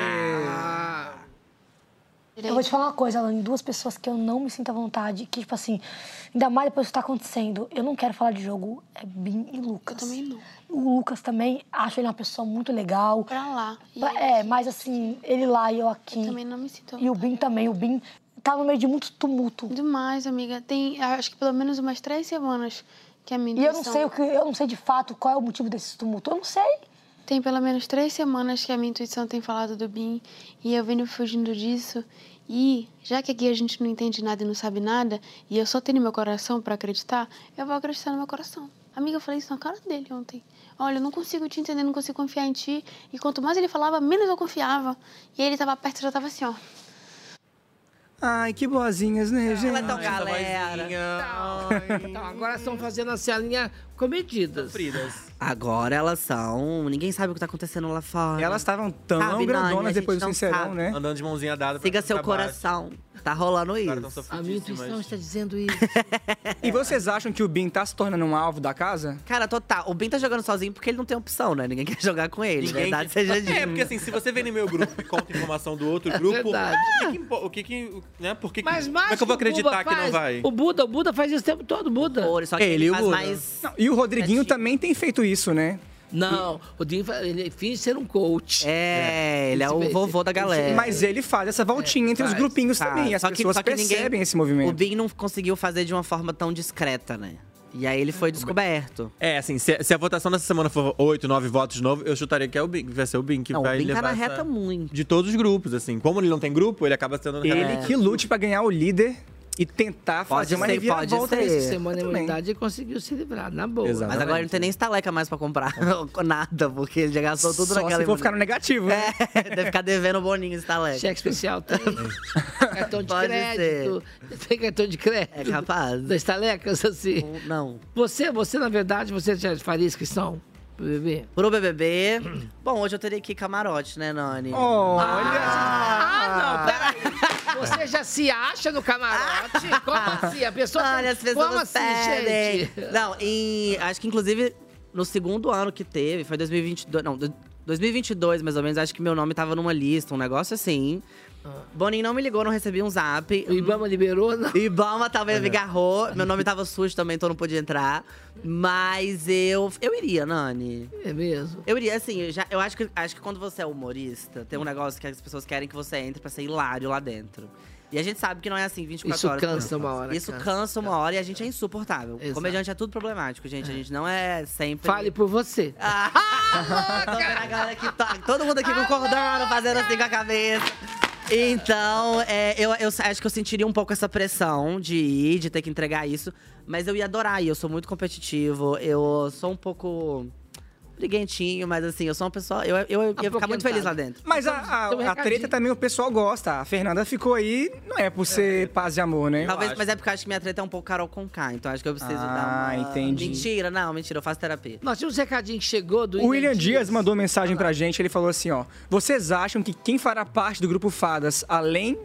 Eu vou te falar uma coisa, Alane, 2 pessoas que eu não me sinto à vontade, que, tipo assim, ainda mais depois do que tá acontecendo, eu não quero falar de jogo, é Bin e Lucas. Eu também não. O Lucas também, acho ele uma pessoa muito legal. Pra lá. Mas assim, ele lá e eu aqui. Eu também não me sinto à vontade. E o Bin também, o Bin tá no meio de muito tumulto. Demais, amiga. Tem, acho que pelo menos umas 3 semanas que a minha E eu não sei de fato qual é o motivo desse tumulto, eu não sei. Tem pelo menos 3 semanas que a minha intuição tem falado do Bin e eu venho fugindo disso. E, já que aqui a gente não entende nada e não sabe nada, e eu só tenho meu coração pra acreditar, eu vou acreditar no meu coração. Amiga, eu falei isso na cara dele ontem. Olha, eu não consigo te entender, não consigo confiar em ti. E quanto mais ele falava, menos eu confiava. E aí ele tava perto, já tava assim, ó. Ai, que boazinhas, né, gente? Ela é tão galera. Então, agora estão fazendo assim a linha comedidas. Agora elas são… Ninguém sabe o que tá acontecendo lá fora. Elas estavam tão grandonas depois do Sincerão, né? Andando de mãozinha dada. Siga seu coração. Tá rolando isso. A minha intuição está dizendo isso. E vocês acham que o Bin tá se tornando um alvo da casa? Cara, total. O Bin tá jogando sozinho porque ele não tem opção, né? Ninguém quer jogar com ele. Verdade seja dita. Porque assim, se você vem no meu grupo e conta informação do outro grupo… O que né? Por que, Mas como é que eu vou acreditar que não vai? O Buda faz isso o tempo todo, Buda. Só que ele faz mais… Não, e o Rodriguinho também tem feito isso, né? Não, o Rodriguinho ele finge ser um coach. Ele é o vovô da galera. Mas ele faz essa voltinha entre os grupinhos também. As pessoas percebem esse movimento. O Bin não conseguiu fazer de uma forma tão discreta, né? E aí ele foi descoberto. Assim, se a votação dessa semana for 8, 9 votos de novo, eu chutaria que é o Bin, vai ser o Bin que vai levar. O Bin tá na reta muito. De todos os grupos, assim. Como ele não tem grupo, ele acaba sendo… Ele que lute pra ganhar o líder e tentar fazer uma reviravolta nessa semana de imunidade e conseguiu se livrar, na boa. Exatamente. Mas agora ele não tem nem estaleca mais pra comprar nada, porque ele já gastou tudo naquela… Só se for ficar no negativo, né? Deve ficar devendo o boninho estaleca. Cheque especial tem. Cartão de crédito. Tem cartão de crédito. É capaz. Das estalecas, assim. Não. Você, na verdade, você já faria inscrição pro BBB? Pro BBB? Bom, hoje eu teria que ir camarote, né, Nani? Não, peraí. Você já se acha no camarote? Como assim? A pessoa… Olha, as pessoas como assim, gente? Não, acho que inclusive no segundo ano que teve, foi 2022, não, 2022 mais ou menos, acho que meu nome tava numa lista, um negócio assim. Boninho não me ligou, não recebi um zap. O Ibama liberou, não? O Ibama talvez me agarrou. Meu nome tava sujo também, então não podia entrar. Mas eu iria, Nani. É mesmo? Eu iria, assim, eu acho que quando você é humorista, tem um negócio que as pessoas querem que você entre pra ser hilário lá dentro. E a gente sabe que não é assim 24 horas. Isso cansa uma hora. Isso cansa uma hora e a gente é insuportável. Exato. Comediante é tudo problemático, gente. A gente não é sempre… Fale por você. Tô vendo a galera aqui, todo mundo aqui concordando, fazendo assim com a cabeça. Então, eu acho que eu sentiria um pouco essa pressão de ir, de ter que entregar isso. Mas eu ia adorar ir, eu sou muito competitivo. Eu sou um pouco… briguentinho, mas assim, eu sou uma pessoa… Eu ia ficar muito feliz lá dentro. Mas a treta também o pessoal gosta. A Fernanda ficou aí, não é por ser paz e amor, né? Talvez, mas é porque eu acho que minha treta é um pouco Carol Conká. Então acho que eu preciso dar uma… entendi. Mentira, eu faço terapia. Nós tínhamos um recadinho que chegou do… O William Dias mandou mensagem pra gente, ele falou assim, ó… Vocês acham que quem fará parte do Grupo Fadas, além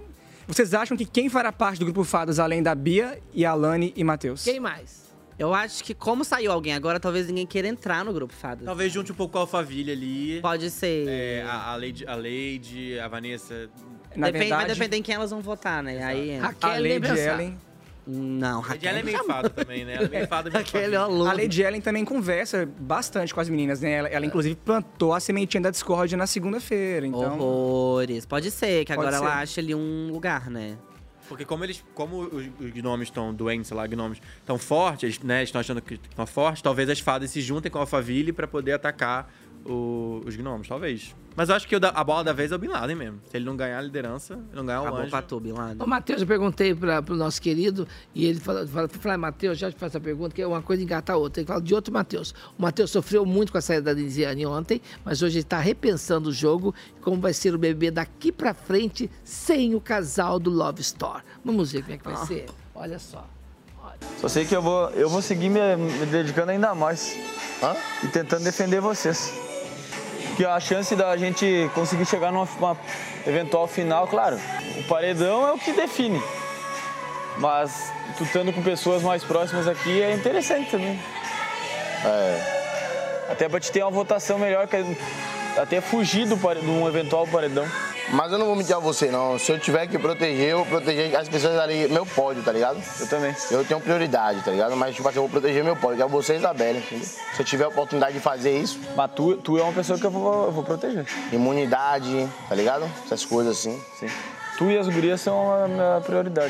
Vocês acham que quem fará parte do grupo Fadas, além da Bia, e Alane e Matheus? Quem mais? Eu acho que como saiu alguém agora, talvez ninguém queira entrar no grupo Fadas. Talvez junte um pouco com a Alphaville ali. Pode ser. A Lady, a Vanessa. Vai depender em quem elas vão votar, né? Aí Raquel a Lady Ellen. Não, Raquel. A Lady Ellen é meio fada também, né? Ela é meio fada. A Lady Ellen também conversa bastante com as meninas, né? Ela inclusive, plantou a sementinha da discórdia na segunda-feira, então... Horrores. Pode ser, que agora ela acha ali um lugar, né? Porque como os gnomos estão doentes, sei lá, gnomos estão fortes, eles, né, estão achando que estão fortes, talvez as fadas se juntem com a Alphaville pra poder atacar os gnomos, talvez. Mas eu acho que a bola da vez é o Bin Laden mesmo. Se ele não ganhar a liderança, não ganhar o anjo... pra tu, Bin Laden. Ô, Matheus, eu perguntei pro nosso querido, e ele falou, Matheus, já te faço a pergunta, que é uma coisa engata a outra. Ele fala de outro Matheus. O Matheus sofreu muito com a saída da Denisiane ontem, mas hoje ele tá repensando o jogo, como vai ser o BBB daqui pra frente, sem o casal do Love Store. Vamos ver como é que vai ser. Olha só. Só sei que eu vou seguir me dedicando ainda mais. E tentando defender vocês. Porque a chance da gente conseguir chegar numa eventual final, claro, o paredão é o que define. Mas tu estando com pessoas mais próximas aqui é interessante também. Até pra te ter uma votação melhor, até fugir de um eventual paredão. Mas eu não vou mentir a você, não. Se eu tiver que proteger, eu vou proteger as pessoas ali, meu pódio, tá ligado? Eu também. Eu tenho prioridade, tá ligado? Mas, tipo assim, eu vou proteger meu pódio, que é você e a Isabela, entendeu? Se eu tiver a oportunidade de fazer isso... Mas tu é uma pessoa que eu vou proteger. Imunidade, tá ligado? Essas coisas assim. Sim. Tu e as gurias são a minha prioridade.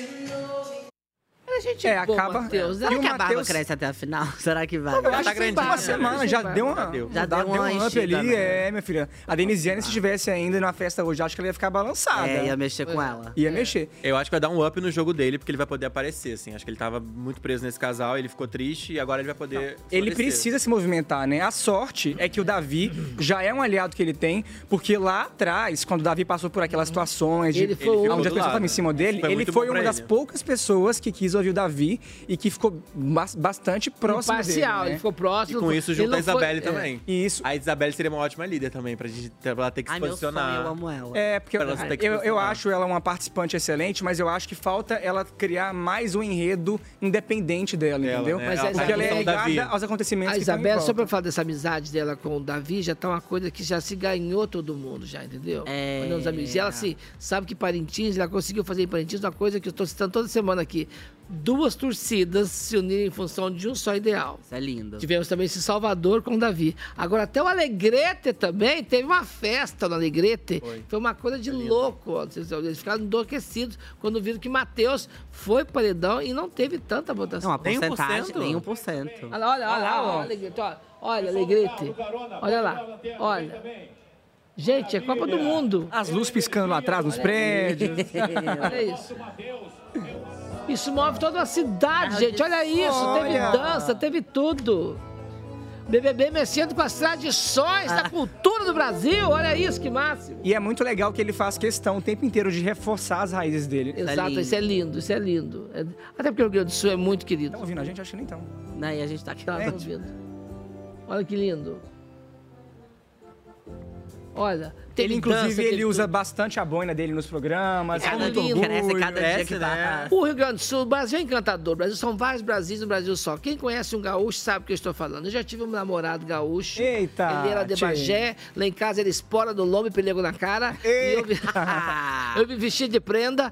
A gente acaba. Matheus. Será que a barba cresce até a final? Será que vai? Eu acho que tá uma semana, já deu uma up ali. Minha filha. A Denisiane, se estivesse ainda na festa hoje, acho que ela ia ficar balançada. Ia mexer com ela. Ia mexer. Eu acho que vai dar um up no jogo dele, porque ele vai poder aparecer, assim. Acho que ele tava muito preso nesse casal, ele ficou triste e agora ele vai poder... Ele precisa se movimentar, né? A sorte é que o Davi já é um aliado que ele tem, porque lá atrás, quando o Davi passou por aquelas situações onde as pessoas estavam em cima dele, ele foi uma das poucas pessoas que quis ouvir o Davi e que ficou bastante próximo imparcial, dele, né? Ele ficou próximo. E com isso junta a Isabelle também. Isso. A Isabelle seria uma ótima líder também, pra ela ter que se posicionar. Meu sonho, eu amo ela. Porque eu acho ela uma participante excelente, mas eu acho que falta ela criar mais um enredo independente dela, entendeu? Né? Mas porque ela é ligada aos acontecimentos a que estão em Isabela, volta. só pra falar dessa amizade dela com o Davi, já tá uma coisa que já se ganhou todo mundo, já, entendeu? Os amigos. E ela sabe que Parintins, ela conseguiu fazer em Parintins uma coisa que eu tô citando toda semana aqui. 2 torcidas se unirem em função de um só ideal. Isso é lindo. Tivemos também esse Salvador com o Davi. Agora, até o Alegrete também, teve uma festa no Alegrete. Foi uma coisa de louco. Ó. Eles ficaram enlouquecidos quando viram que Matheus foi paredão e não teve tanta votação. Não, a porcentagem, nem 1%. Olha lá, Alegrete. Olha, Alegrete. Olha lá, olha. Gente, é Copa do Mundo. As luzes piscando lá atrás, nos prédios. Olha isso. Isso move toda a cidade, gente. Olha isso. Teve dança, teve tudo. BBB mexendo com as tradições da cultura do Brasil. Olha isso, que máximo. E é muito legal que ele faz questão o tempo inteiro de reforçar as raízes dele. Exato, isso é lindo, isso é lindo. Até porque o Rio Grande do Sul é muito querido. Estão ouvindo a gente? Acho que nem estão. Não, e a gente tá aqui. Tá ouvindo. Olha que lindo. Olha, ele, inclusive, ele usa bastante a boina dele nos programas. Cada dia que dá. O Rio Grande do Sul, o Brasil é encantador. O Brasil são vários Brasis no Brasil só. Quem conhece um gaúcho sabe o que eu estou falando. Eu já tive um namorado gaúcho. Eita! Ele era de Bagé. Lá em casa ele espora do lombo e pelego na cara. Eita. E eu me vesti de prenda.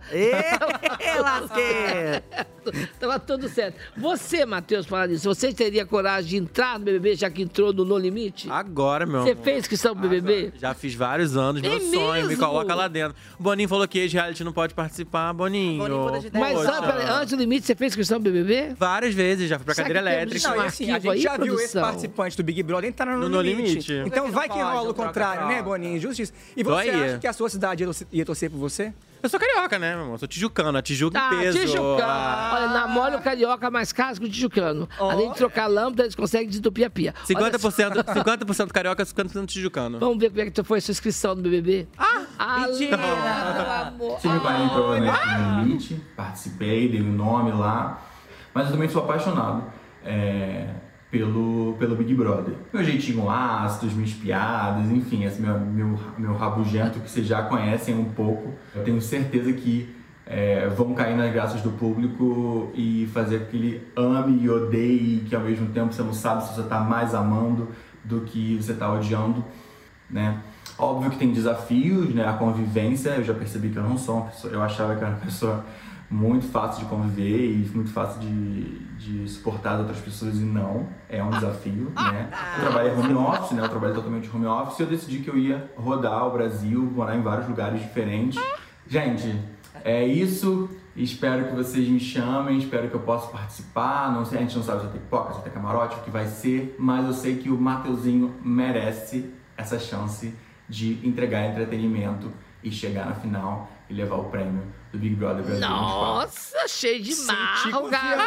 Tava tudo certo. Você, Matheus, falar disso, você teria coragem de entrar no BBB, já que entrou no No Limite? Agora, meu Você amor. fez inscrição pro BBB? Já fiz vários anos, meu sonho, me coloca lá dentro. O Boninho falou que ex-reality não pode participar, Boninho. Mas antes do limite, você fez inscrição pro BBB? Várias vezes, já fui pra cadeira elétrica. Não, assim, a gente já viu esse participante do Big Brother entrar no limite. Então vai que rola o contrário, né, Boninho? Justiça. E você acha que a sua cidade ia torcer por você? Eu sou carioca, né, meu amor? Sou tijucano, a Tijuca em peso. Tijucano. Olha, namora o carioca mais caro que o tijucano. Além de trocar lâmpada, eles conseguem desentupir a pia. 50% carioca, 50% tijucano. Vamos ver como é que foi a sua inscrição no BBB? Mentira! Tive 40 provavelmente no limite, participei, dei um nome lá, mas eu também sou apaixonado pelo Big Brother. Meu jeitinho ácido, minhas piadas, enfim, esse meu rabugento que vocês já conhecem um pouco. Eu tenho certeza que vão cair nas graças do público e fazer com que ele ame e odeie, que ao mesmo tempo você não sabe se você tá mais amando do que você tá odiando, né? Óbvio que tem desafios, né? A convivência, eu já percebi que eu não sou uma pessoa, eu achava que era uma pessoa muito fácil de conviver e muito fácil de suportar outras pessoas, e não, é um desafio, né? Eu trabalhei home office, né? Eu trabalhei totalmente home office e eu decidi que eu ia rodar o Brasil, morar em vários lugares diferentes. Gente, é isso, espero que vocês me chamem, espero que eu possa participar, não sei, a gente não sabe se vai ter pipoca, se vai ter camarote, o que vai ser, mas eu sei que o Mateuzinho merece essa chance de entregar entretenimento e chegar na final e levar o prêmio do Big Brother Brasil. Nossa, cheio de marro, cara.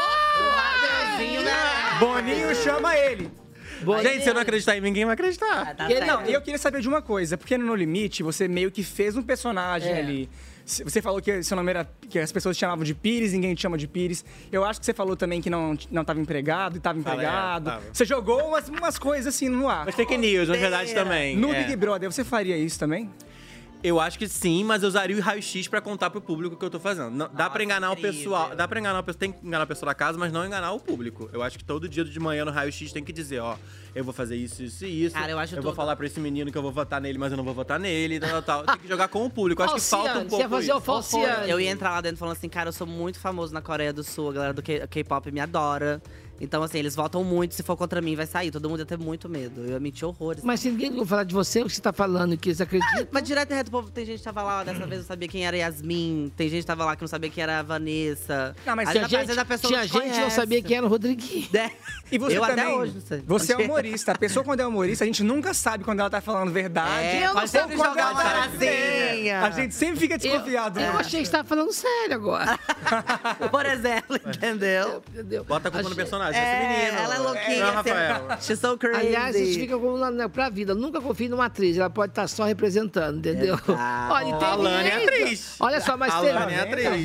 Boninho chama ele. Gente, se eu não acreditar em mim, ninguém vai acreditar. Não, eu queria saber de uma coisa, porque no Limite você meio que fez um personagem ali. Você falou que seu nome era. Que as pessoas te chamavam de Pires, ninguém te chama de Pires. Eu acho que você falou também que não estava empregado e estava empregado. Tava. Você jogou umas coisas assim no ar. Mas fake news, na verdade, também. No Big Brother, você faria isso também? Eu acho que sim, mas eu usaria o raio-x pra contar pro público o que eu tô fazendo. Não, dá pra enganar o pessoal. Dá pra enganar o pessoal. Tem que enganar a pessoa da casa, mas não enganar o público. Eu acho que todo dia de manhã no raio-x tem que dizer, ó, eu vou fazer isso, isso e isso. Cara, eu vou falar pra esse menino que eu vou votar nele, mas eu não vou votar nele, tal. Tem que jogar com o público. Eu acho que falta um pouco. Você ia fazer o falciane. Eu ia entrar lá dentro falando assim, cara, eu sou muito famoso na Coreia do Sul, a galera do K-pop me adora. Então, assim, eles votam muito, se for contra mim, vai sair. Todo mundo ia ter muito medo. Eu ia mentir horrores. Mas se ninguém vai falar de você, o que você tá falando, que eles acreditam? Mas direto e reto, povo, tem gente que tava lá, dessa vez eu sabia quem era Yasmin. Tem gente que tava lá que não sabia quem era a Vanessa. Não, mas tinha gente que não sabia quem era o Rodriguinho. E você eu também, até hoje não sei. Você é humorista. A pessoa, quando é humorista, a gente nunca sabe quando ela tá falando verdade. Eu não sempre jogar uma gracinha. A gente sempre fica desconfiado. Eu achei que você tava falando sério agora. Por exemplo, entendeu? Bota a culpa no personagem, esse menino. Ela é louquinha. Não, Rafael. She's so crazy. Aliás, isso fica como pra vida. Nunca confie numa atriz. Ela pode estar só representando, entendeu? Olha, a Alane é atriz. Olha só, mas Alane é atriz.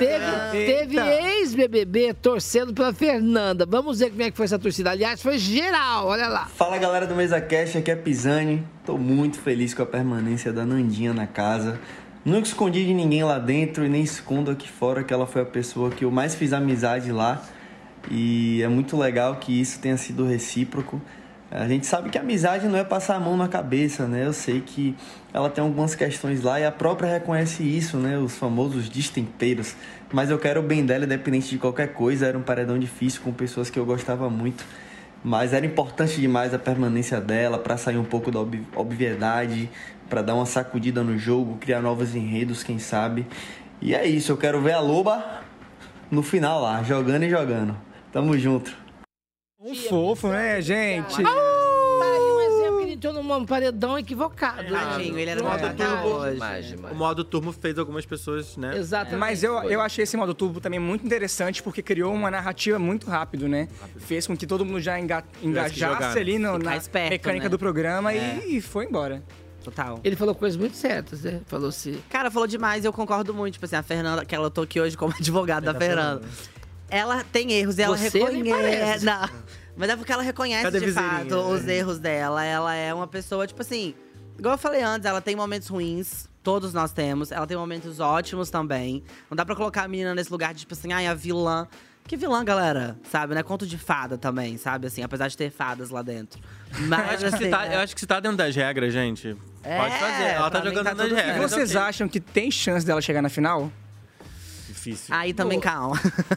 teve ex-BBB torcendo pela Fernanda. Vamos ver como é que foi essa torcida. Aliás, foi geral, olha lá. Fala, galera do Mesa Cash, aqui é Pisani. Tô muito feliz com a permanência da Nandinha na casa. Nunca escondi de ninguém lá dentro e nem escondo aqui fora que ela foi a pessoa que eu mais fiz amizade lá. E é muito legal que isso tenha sido recíproco. A gente sabe que a amizade não é passar a mão na cabeça, né? Eu sei que ela tem algumas questões lá e a própria reconhece isso, né? Os famosos destemperos. Mas eu quero o bem dela, independente de qualquer coisa. Era um paredão difícil com pessoas que eu gostava muito. Mas era importante demais a permanência dela para sair um pouco da obviedade, para dar uma sacudida no jogo, criar novos enredos, quem sabe. E é isso, eu quero ver a Loba no final lá, jogando e jogando. Tamo junto. Um fofo, né, gente? Tá aí um exemplo que ele entrou num paredão equivocado. Tadinho, ele era modo turbo. O modo turbo fez algumas pessoas, né? Exatamente. Mas eu achei esse modo turbo também muito interessante, porque criou uma narrativa muito rápido, né? Fez com que todo mundo já engajasse ali na mecânica do programa e foi embora. Total. Ele falou coisas muito certas, né? Falou assim. Cara, falou demais e eu concordo muito. Tipo assim, a Fernanda, que eu tô aqui hoje como advogada da Fernanda. Ela tem erros e ela reconhece. Não, mas é porque ela reconhece de fato os erros dela. Ela é uma pessoa, tipo assim, igual eu falei antes, ela tem momentos ruins, todos nós temos. Ela tem momentos ótimos também. Não dá pra colocar a menina nesse lugar de, tipo assim, ai, a vilã. Que vilã, galera, sabe, né? Conto de fada também, sabe? Assim, apesar de ter fadas lá dentro. Mas, eu acho que se tá dentro das regras, gente, pode fazer. Ela tá jogando dentro das regras. Vocês acham que tem chance dela chegar na final? Difícil. Aí também calma.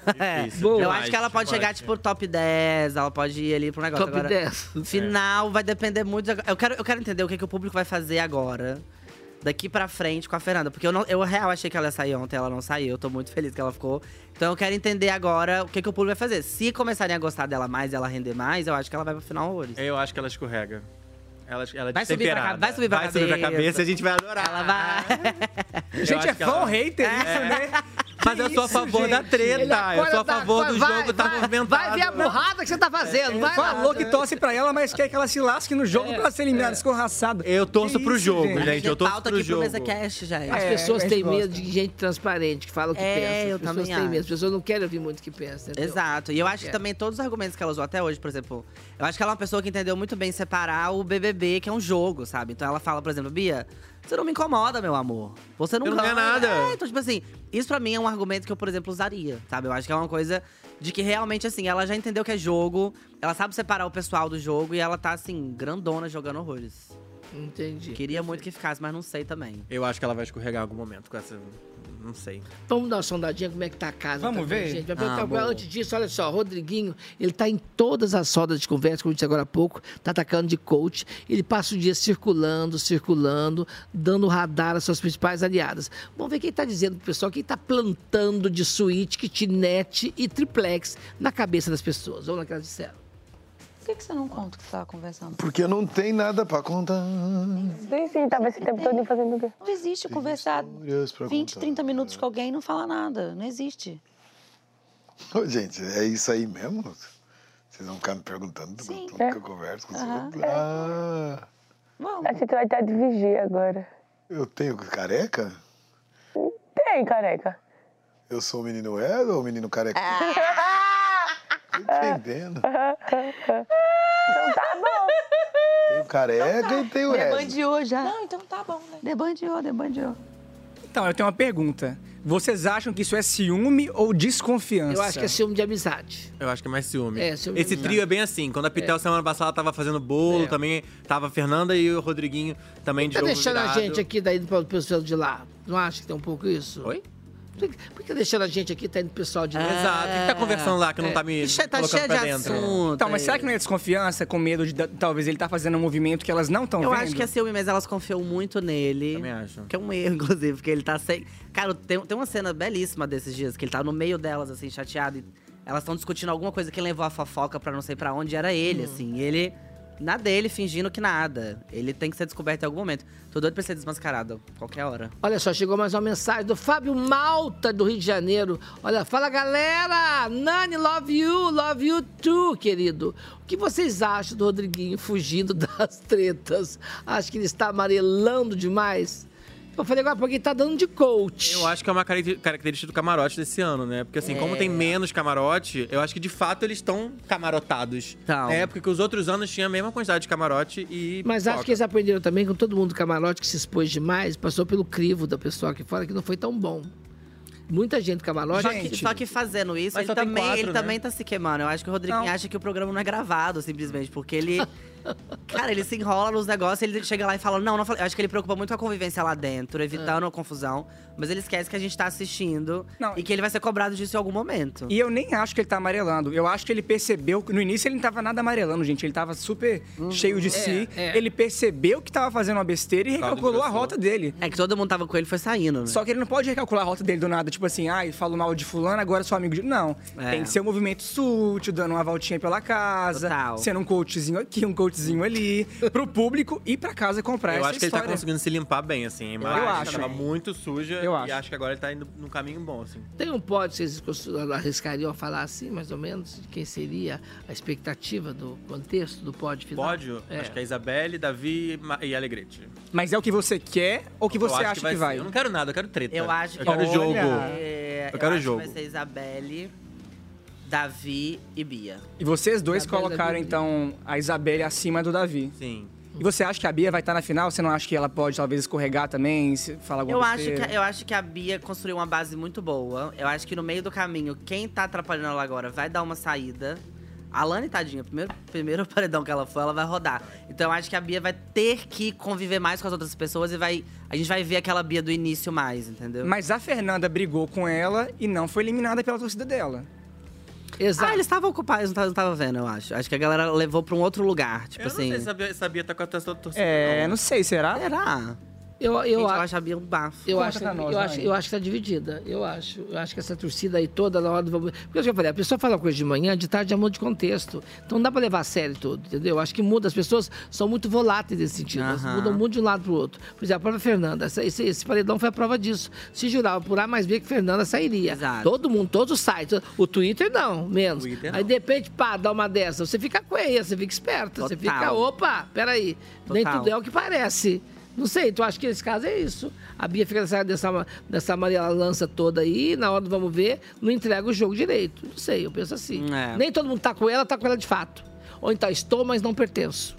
Eu acho que ela pode chegar, tipo, top 10. Ela pode ir ali pro negócio. Top 10. Final vai depender muito… Eu quero entender o que o público vai fazer agora. Daqui pra frente com a Fernanda. Porque eu real achei que ela ia sair ontem, ela não saiu. Eu tô muito feliz que ela ficou. Então eu quero entender agora o que o público vai fazer. Se começarem a gostar dela mais e ela render mais, eu acho que ela vai pro final horrores. Eu acho que ela escorrega. Ela vai subir pra cabeça. A gente vai adorar. Ela vai. Gente, é fã ou hater isso, né? Mas eu sou a favor da treta. Eu sou a favor do jogo tá movimentado. Vai ver a burrada que você tá fazendo. Vai falou que torce pra ela, mas quer que ela se lasque no jogo pra ser eliminada, escorraçada. Eu torço pro jogo, gente. Eu torço pro jogo. As pessoas têm medo de gente transparente, que fala o que pensa. Eu As pessoas também têm medo. acho. As pessoas não querem ouvir muito o que pensa. Entendeu? Exato. E eu acho que também todos os argumentos que ela usou até hoje, por exemplo, eu acho que ela é uma pessoa que entendeu muito bem separar o BBB, que é um jogo, sabe? Então ela fala, por exemplo, Bia, você não me incomoda, meu amor. Você não ganha nada. Então, tipo assim, isso pra mim é um argumento que eu, por exemplo, usaria, sabe? Eu acho que é uma coisa de que realmente, assim, ela já entendeu que é jogo, ela sabe separar o pessoal do jogo e ela tá, assim, grandona jogando horrores. Entendi. Queria muito que ficasse, mas não sei também. Eu acho que ela vai escorregar em algum momento com essa… Não sei. Vamos dar uma sondadinha como é que tá a casa. Vamos ver? Gente. Vai perguntar, antes disso, olha só, Rodriguinho, ele tá em todas as rodas de conversa, como eu disse agora há pouco, tá atacando de coach. Ele passa o dia circulando, dando radar às suas principais aliadas. Vamos ver quem tá dizendo pro pessoal, quem tá plantando de suíte, kitnet e triplex na cabeça das pessoas. Vamos lá que elas disseram. Por que você não conta o que você tava conversando? Porque não tem nada pra contar. Sim, tava esse tempo todo fazendo o quê? Não existe conversar 20, 30 minutos com alguém e não falar nada. Não existe. Ô, gente, é isso aí mesmo? Vocês vão ficar me perguntando tudo que eu converso com vocês? Vamos. A gente vai estar de vigia agora. Eu tenho careca? Tem careca. Eu sou o menino Elo ou o menino careca? Tô entendendo. Então tá bom. Tenho careca e tenho Elo. Debandiou já. Não, então tá bom, né? Debandiou. Então, eu tenho uma pergunta. Vocês acham que isso é ciúme ou desconfiança? Eu acho que é ciúme de amizade. Eu acho que é mais ciúme. Ciúme de Esse amizade. trio é bem assim. Quando a Pitel semana passada tava fazendo bolo, também tava a Fernanda e o Rodriguinho também de Tá jogo deixando virado. a gente aqui daí pro pessoal de lá? Não acha que tem um pouco isso? Oi? Por que tá deixando a gente aqui, tá indo pro pessoal de lá? Exato. O que tá conversando lá que não tá me colocando pra dentro? Então, mas será que não é desconfiança, com medo de talvez ele tá fazendo um movimento que elas não estão vendo? Eu acho que é ciúme, mas elas confiam muito nele. Também acho. Que é um erro, inclusive, porque ele tá sem… Cara, tem uma cena belíssima desses dias, que ele tá no meio delas, assim, chateado. E elas estão discutindo alguma coisa, quem levou a fofoca pra não sei pra onde era ele, assim. E ele, na dele, fingindo que nada. Ele tem que ser descoberto em algum momento. Tô doido pra ser desmascarado, qualquer hora. Olha só, chegou mais uma mensagem do Fábio Malta, do Rio de Janeiro. Olha, fala galera! Nani, love you too, querido. O que vocês acham do Rodriguinho fugindo das tretas? Acho que ele está amarelando demais? Eu falei agora porque ele tá dando de coach. Eu acho que é uma característica do camarote desse ano, né? Porque assim, como tem menos camarote, eu acho que de fato eles estão camarotados. Então. É, porque os outros anos tinha a mesma quantidade de camarote e… Mas acho que eles aprenderam também com todo mundo do camarote que se expôs demais, passou pelo crivo da pessoa aqui fora, que não foi tão bom. Muita gente do camarote… Só que fazendo isso, Mas ele só tem quatro, né? também tá se queimando. Eu acho que o Rodriguinho acha que o programa não é gravado, simplesmente. Porque ele… Cara, ele se enrola nos negócios, ele chega lá e fala… Não, eu acho que ele preocupa muito com a convivência lá dentro, evitando a confusão. Mas ele esquece que a gente tá assistindo e que ele vai ser cobrado disso em algum momento. E eu nem acho que ele tá amarelando. Eu acho que ele percebeu… No início ele não tava nada amarelando, gente. Ele tava super cheio de si. Ele percebeu que tava fazendo uma besteira e recalculou a rota dele. É que todo mundo tava com ele e foi saindo, né? Só que ele não pode recalcular a rota dele do nada. Tipo assim, falou mal de fulano, agora sou amigo de… Não. Tem que ser um movimento sutil, dando uma voltinha pela casa. Total. Sendo um coachzinho aqui, um coachzinho ali. Pro público ir pra casa comprar essa Eu acho que ele tá história. conseguindo se limpar bem, assim. A imagem Eu acho. tava muito suja Eu e acho que agora ele tá indo num caminho bom, assim. Tem um pódio, vocês arriscariam a falar assim, mais ou menos, de quem seria a expectativa do contexto do pódio final? Pódio? Acho que é Isabelle, Davi e Alegrete. Mas é o que você quer ou o que você acha que vai? Eu não quero nada, eu quero treta. Eu acho que… Eu quero jogo. Eu quero acho jogo. que vai ser Isabelle, Davi e Bia. E vocês dois Isabelle, colocaram, Davi. então, a Isabelle acima do Davi. Sim. E você acha que a Bia vai estar na final? Você não acha que ela pode, talvez, escorregar também, falar alguma coisa? Eu acho que a Bia construiu uma base muito boa. Eu acho que no meio do caminho, quem tá atrapalhando ela agora vai dar uma saída. A Lani, tadinha, primeiro paredão que ela for, ela vai rodar. Então eu acho que a Bia vai ter que conviver mais com as outras pessoas e a gente vai ver aquela Bia do início mais, entendeu? Mas a Fernanda brigou com ela e não foi eliminada pela torcida dela. Exato. Eles estavam ocupados, não tava vendo, eu acho. Acho que a galera levou pra um outro lugar, tipo Eu assim… não sei se a Bia tá com a torcida. Não sei, será? Será? Eu acho a Bia um bafo. Eu acho que tá dividida. Eu acho que essa torcida aí toda na hora do... Porque eu já falei, a pessoa fala uma coisa de manhã, de tarde já muda de contexto. Então não dá pra levar a sério tudo, entendeu? Eu acho que muda. As pessoas são muito voláteis nesse sentido. Elas mudam muito de um lado pro outro. Por exemplo, a própria Fernanda. Esse paredão foi a prova disso. Se jurava por A mais B que Fernanda sairia. Exato. Todo mundo, todos os sites. O Twitter não, menos. Twitter, aí de repente, pá, dá uma dessa. Você fica coeia, você fica esperta. Você fica, opa, peraí. Nem tudo é o que parece. Não sei, tu acha que nesse caso é isso? A Bia fica dessa amarela lança toda aí, na hora do vamos ver, não entrega o jogo direito. Não sei, eu penso assim. Nem todo mundo tá com ela de fato. Ou então, estou, mas não pertenço.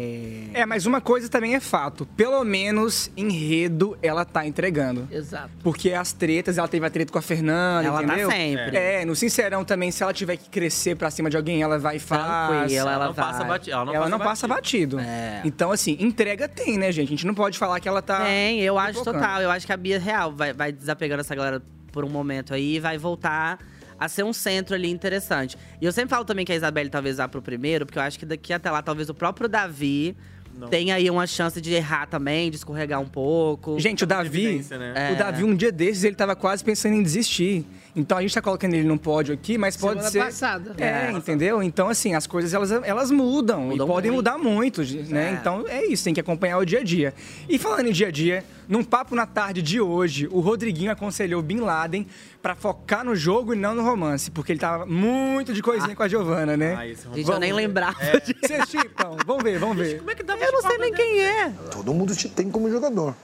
Mas uma coisa também é fato. Pelo menos enredo ela tá entregando. Exato. Porque as tretas, ela teve a treta com a Fernanda, ela entendeu? Tá sempre. No Sincerão também, se ela tiver que crescer pra cima de alguém, ela vai e faz. Ela não passa batido. Então, assim, entrega tem, né, gente? A gente não pode falar que ela tá... Eu acho total. Eu acho que a Bia real vai desapegando essa galera por um momento aí e vai voltar a ser um centro ali interessante. E eu sempre falo também que a Isabelle talvez vá pro primeiro, porque eu acho que daqui até lá, talvez o próprio Davi tem aí uma chance de errar também, de escorregar um pouco. Gente, o Davi, um dia desses, ele tava quase pensando em desistir. Então a gente tá colocando ele num pódio aqui, mas pode ser… passada. Entendeu? Então, assim, as coisas elas mudam e podem mudar muito, né? Então é isso, tem que acompanhar o dia a dia. E falando em dia a dia, num Papo na Tarde de hoje, o Rodriguinho aconselhou Bin Laden pra focar no jogo e não no romance, porque ele tava muito de coisinha com a Giovana, né? Gente, eu nem lembrava. Vocês chipam? Vamos ver. Como é que dá pra eu não sei nem quem é. Todo mundo te tem como jogador.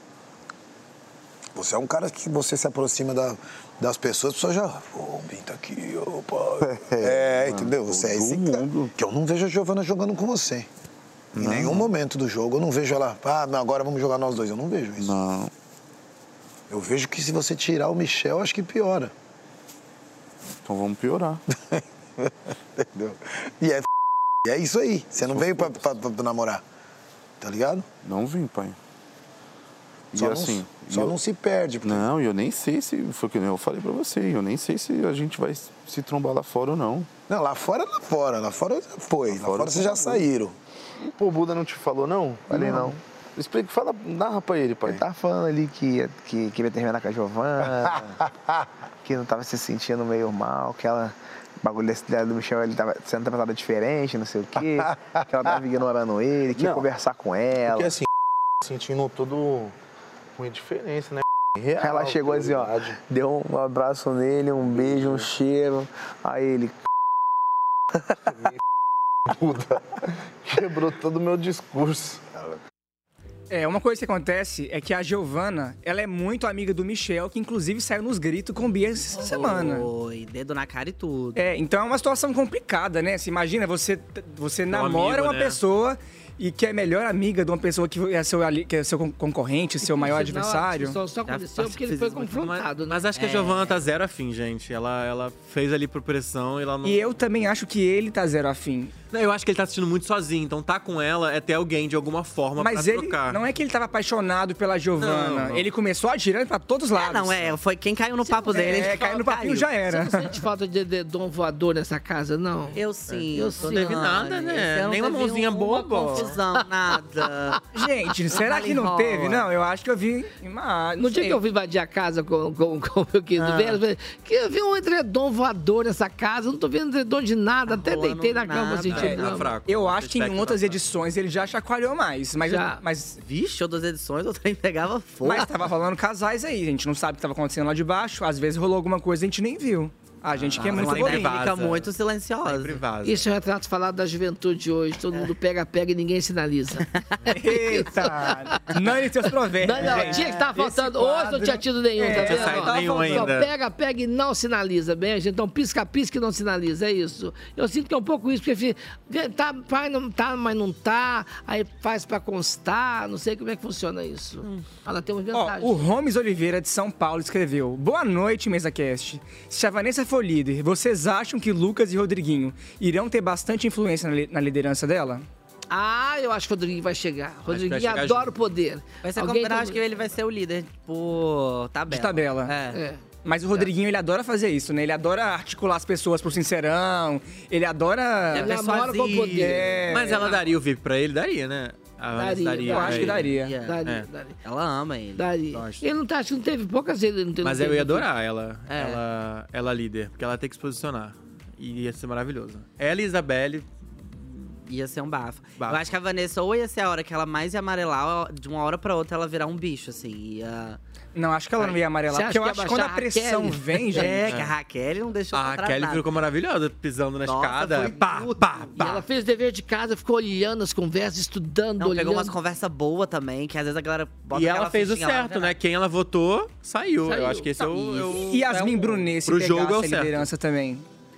Você é um cara que você se aproxima das pessoas, as pessoas já… o Bin tá aqui, opa. Entendeu? Você é esse cara. Que eu não vejo a Giovana jogando com você. Em nenhum momento do jogo. Eu não vejo ela… agora vamos jogar nós dois. Eu não vejo isso. Não. Eu vejo que se você tirar o Michel, acho que piora. Então vamos piorar. Entendeu? E é isso aí. Você não veio pra namorar. Tá ligado? Não vim, pai. Só não se perde. Porque... Não, eu nem sei se… Foi o que eu falei pra você. Eu nem sei se a gente vai se trombar lá fora ou não. Não, lá fora. Lá fora foi. Lá fora vocês já saíram. Pô, o Buda não te falou, não? Falei não. Explica, narra pra ele, pai. Ele tava falando ali que ia terminar com a Giovana, que não tava se sentindo meio mal, que ela… O bagulho desse do Michel, ele tava sendo tratada diferente, não sei o quê. Que ela tava ignorando ele, que ia conversar com ela. Porque assim, sentindo todo… com indiferença, né? Real, ela chegou assim, ó, deu um abraço nele, um beijo, um cheiro. Aí ele… Puta, quebrou todo o meu discurso. Uma coisa que acontece é que a Giovana, ela é muito amiga do Michel, que inclusive saiu nos gritos com o Bia essa semana. Dedo na cara e tudo. Então é uma situação complicada, né? Você imagina, você namora uma pessoa e que é melhor amiga de uma pessoa que é seu concorrente, seu maior adversário. Só aconteceu porque ele foi confrontado. Mas acho que a Giovana tá zero afim, gente. Ela fez ali por pressão e ela não… E eu também acho que ele tá zero afim. Não, eu acho que ele tá assistindo muito sozinho, então tá com ela é ter alguém de alguma forma pra trocar. Mas não é que ele tava apaixonado pela Giovana. Não. Ele começou a girar pra todos os lados. Foi quem caiu no papo dele. Caiu no papinho já era. Você não sente falta de dom voador nessa casa, não? Eu sim. Não teve nada, né? Nem uma mãozinha boa, confusão, nada. Gente, será que não teve? Não, eu acho que eu vi… No dia que eu vim invadir a casa com o meu querido velho, que eu vi um edredom voador nessa casa, eu não tô vendo edredom de nada, até deitei na cama pra sentir fraco. Eu acho que em outras edições ele já chacoalhou mais. Mas vixe, outras edições eu também pegava fogo. Mas tava rolando casais aí, a gente não sabe o que tava acontecendo lá de baixo. Às vezes rolou alguma coisa e a gente nem viu. A gente que é muito fica muito silenciosa. Isso é um retrato falado da juventude de hoje. Todo mundo pega e ninguém sinaliza. Eita! Nani, seus provérbios. Não, tinha que estar faltando. Hoje não tinha tido nenhum, tá vendo? Nenhum ainda. Pega e não sinaliza, bem, gente. Então pisca e não sinaliza, é isso. Eu sinto que é um pouco isso, porque tá, mas não tá. Aí faz pra constar. Não sei como é que funciona isso. Ela tem uma vantagem. O Romes Oliveira, de São Paulo, escreveu: boa noite, MesaCast. Se a Vanessa for líder, vocês acham que Lucas e Rodriguinho irão ter bastante influência na liderança dela? Eu acho que o Rodriguinho vai chegar. O Rodriguinho adora o poder. Vai ser combinado, acho que ele vai ser o líder por tabela. De tabela. Mas o Rodriguinho, ele adora fazer isso, né? Ele adora articular as pessoas pro Sincerão. Ele adora… Ele namora com o poder. Mas ela daria o VIP pra ele? Daria, né? Eu acho que daria. Daria. Ela ama ele. Daria. Ele não tá, acho que não teve poucas vezes. Ele não teve, Mas eu ia adorar ela líder, porque ela tem que se posicionar. E ia ser maravilhoso. Ela e Isabelle. Ia ser um bafo. Eu acho que a Vanessa ou ia ser a hora que ela mais ia amarelar, de uma hora pra outra ela virar um bicho, assim. Não, acho que ela não ia amarelar, porque eu acho que quando a pressão vem, gente. Que a Raquel não deixou A Raquel ficou maravilhosa, pisando na escada. E ela fez dever de casa, ficou olhando as conversas, estudando, olhando. Pegou umas conversas boas também, que às vezes a galera bota. E ela fez o certo, né? Quem ela votou, saiu. Eu acho que esse é o... E Yasmin Brunet, se pegasse a liderança também.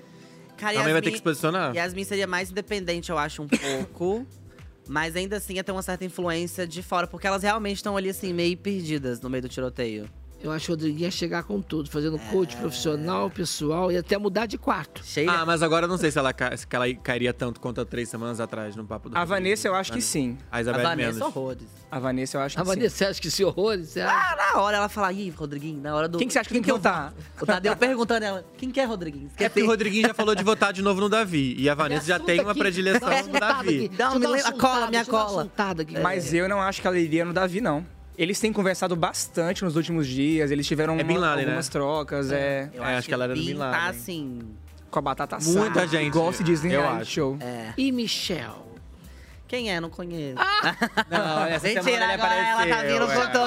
Cara, também vai ter que se posicionar. Yasmin seria mais independente, eu acho, um pouco. Mas ainda assim ia ter uma certa influência de fora, porque elas realmente estão ali, assim, meio perdidas no meio do tiroteio. Eu acho que o Rodriguinho ia chegar com tudo, fazendo coach profissional, pessoal, e até mudar de quarto. Mas agora eu não sei se ela cairia tanto quanto há 3 semanas atrás no Papo do A Vanessa, eu acho que sim. A Isabelle menos. Horrores. A Vanessa, eu acho que sim. A Vanessa, acha que esse horrores? Na hora ela fala, ih, Rodriguinho, na hora do... Quem que você acha que tem que votar? O Tadeu perguntando ela, quem que é Rodriguinho? É porque o Rodriguinho já falou de votar de novo no Davi. E a Vanessa já tem uma predileção no Davi. Minha cola. Mas eu não acho que ela iria no Davi, não. Eles têm conversado bastante nos últimos dias, eles tiveram algumas trocas. Eu acho que ela era do Bin Laden. Tá assim... Com a batata assada. Muita gente. Igual se diz em reality reality show. E Michelle? Quem é? Não conheço. Não, essa Mentira, agora ela tá vindo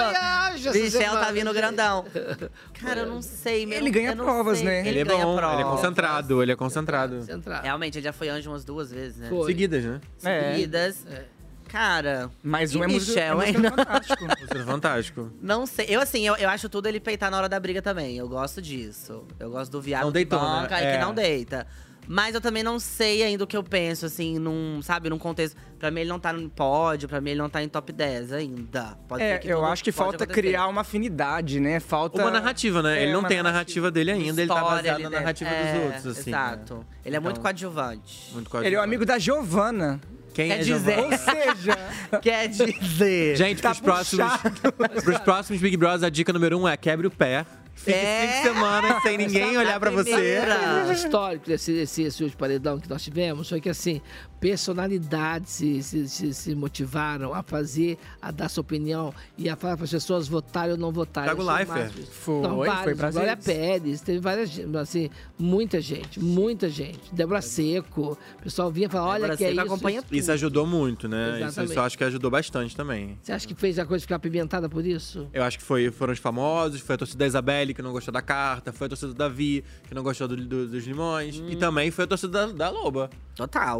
com todo. Michel tá vindo grandão. Cara, eu não sei. Ele ganha provas, né? Ele é bom, ele é concentrado, Realmente, ele já foi anjo umas 2 vezes, né? Seguidas, né? Seguidas. Cara, mais um é Michel, hein? Fantástico. Não sei. Eu acho tudo ele peitar na hora da briga também. Eu gosto disso. Eu gosto do viado não deitou, que banca né? e que não deita. Mas eu também não sei ainda o que eu penso, assim, num contexto. Pra mim, ele não tá no pódio, pra mim, ele não tá em top 10 ainda. Pode ser que eu acho que falta criar uma afinidade, né? Falta. Uma narrativa, né? Ele não tem a narrativa dele ainda, ele tá baseado na narrativa dos outros, assim. Exato. Né? Ele é muito coadjuvante. Ele é o amigo da Giovanna. Quem quer dizer. Ou seja, quer dizer. Gente, pros próximos Big Brothers, a dica número 1 é quebre o pé. Fique 5 semanas sem ninguém olhar pra você. O histórico desse último paredão que nós tivemos foi que, assim, personalidades se motivaram a fazer, a dar sua opinião e a falar para as pessoas votarem ou não votarem. Thiago Leifert. Foi pra Glória Pérez, teve várias, assim, muita gente. Débora Seco, o pessoal vinha falar, olha que é isso. Isso ajudou muito, né? Exatamente. Isso eu acho que ajudou bastante também. Você acha que fez a coisa ficar apimentada por isso? Eu acho que foram os famosos, foi a torcida da Isabelle, que não gostou da carta, foi a torcida do Davi, que não gostou dos limões, e também foi a torcida da Loba. Total.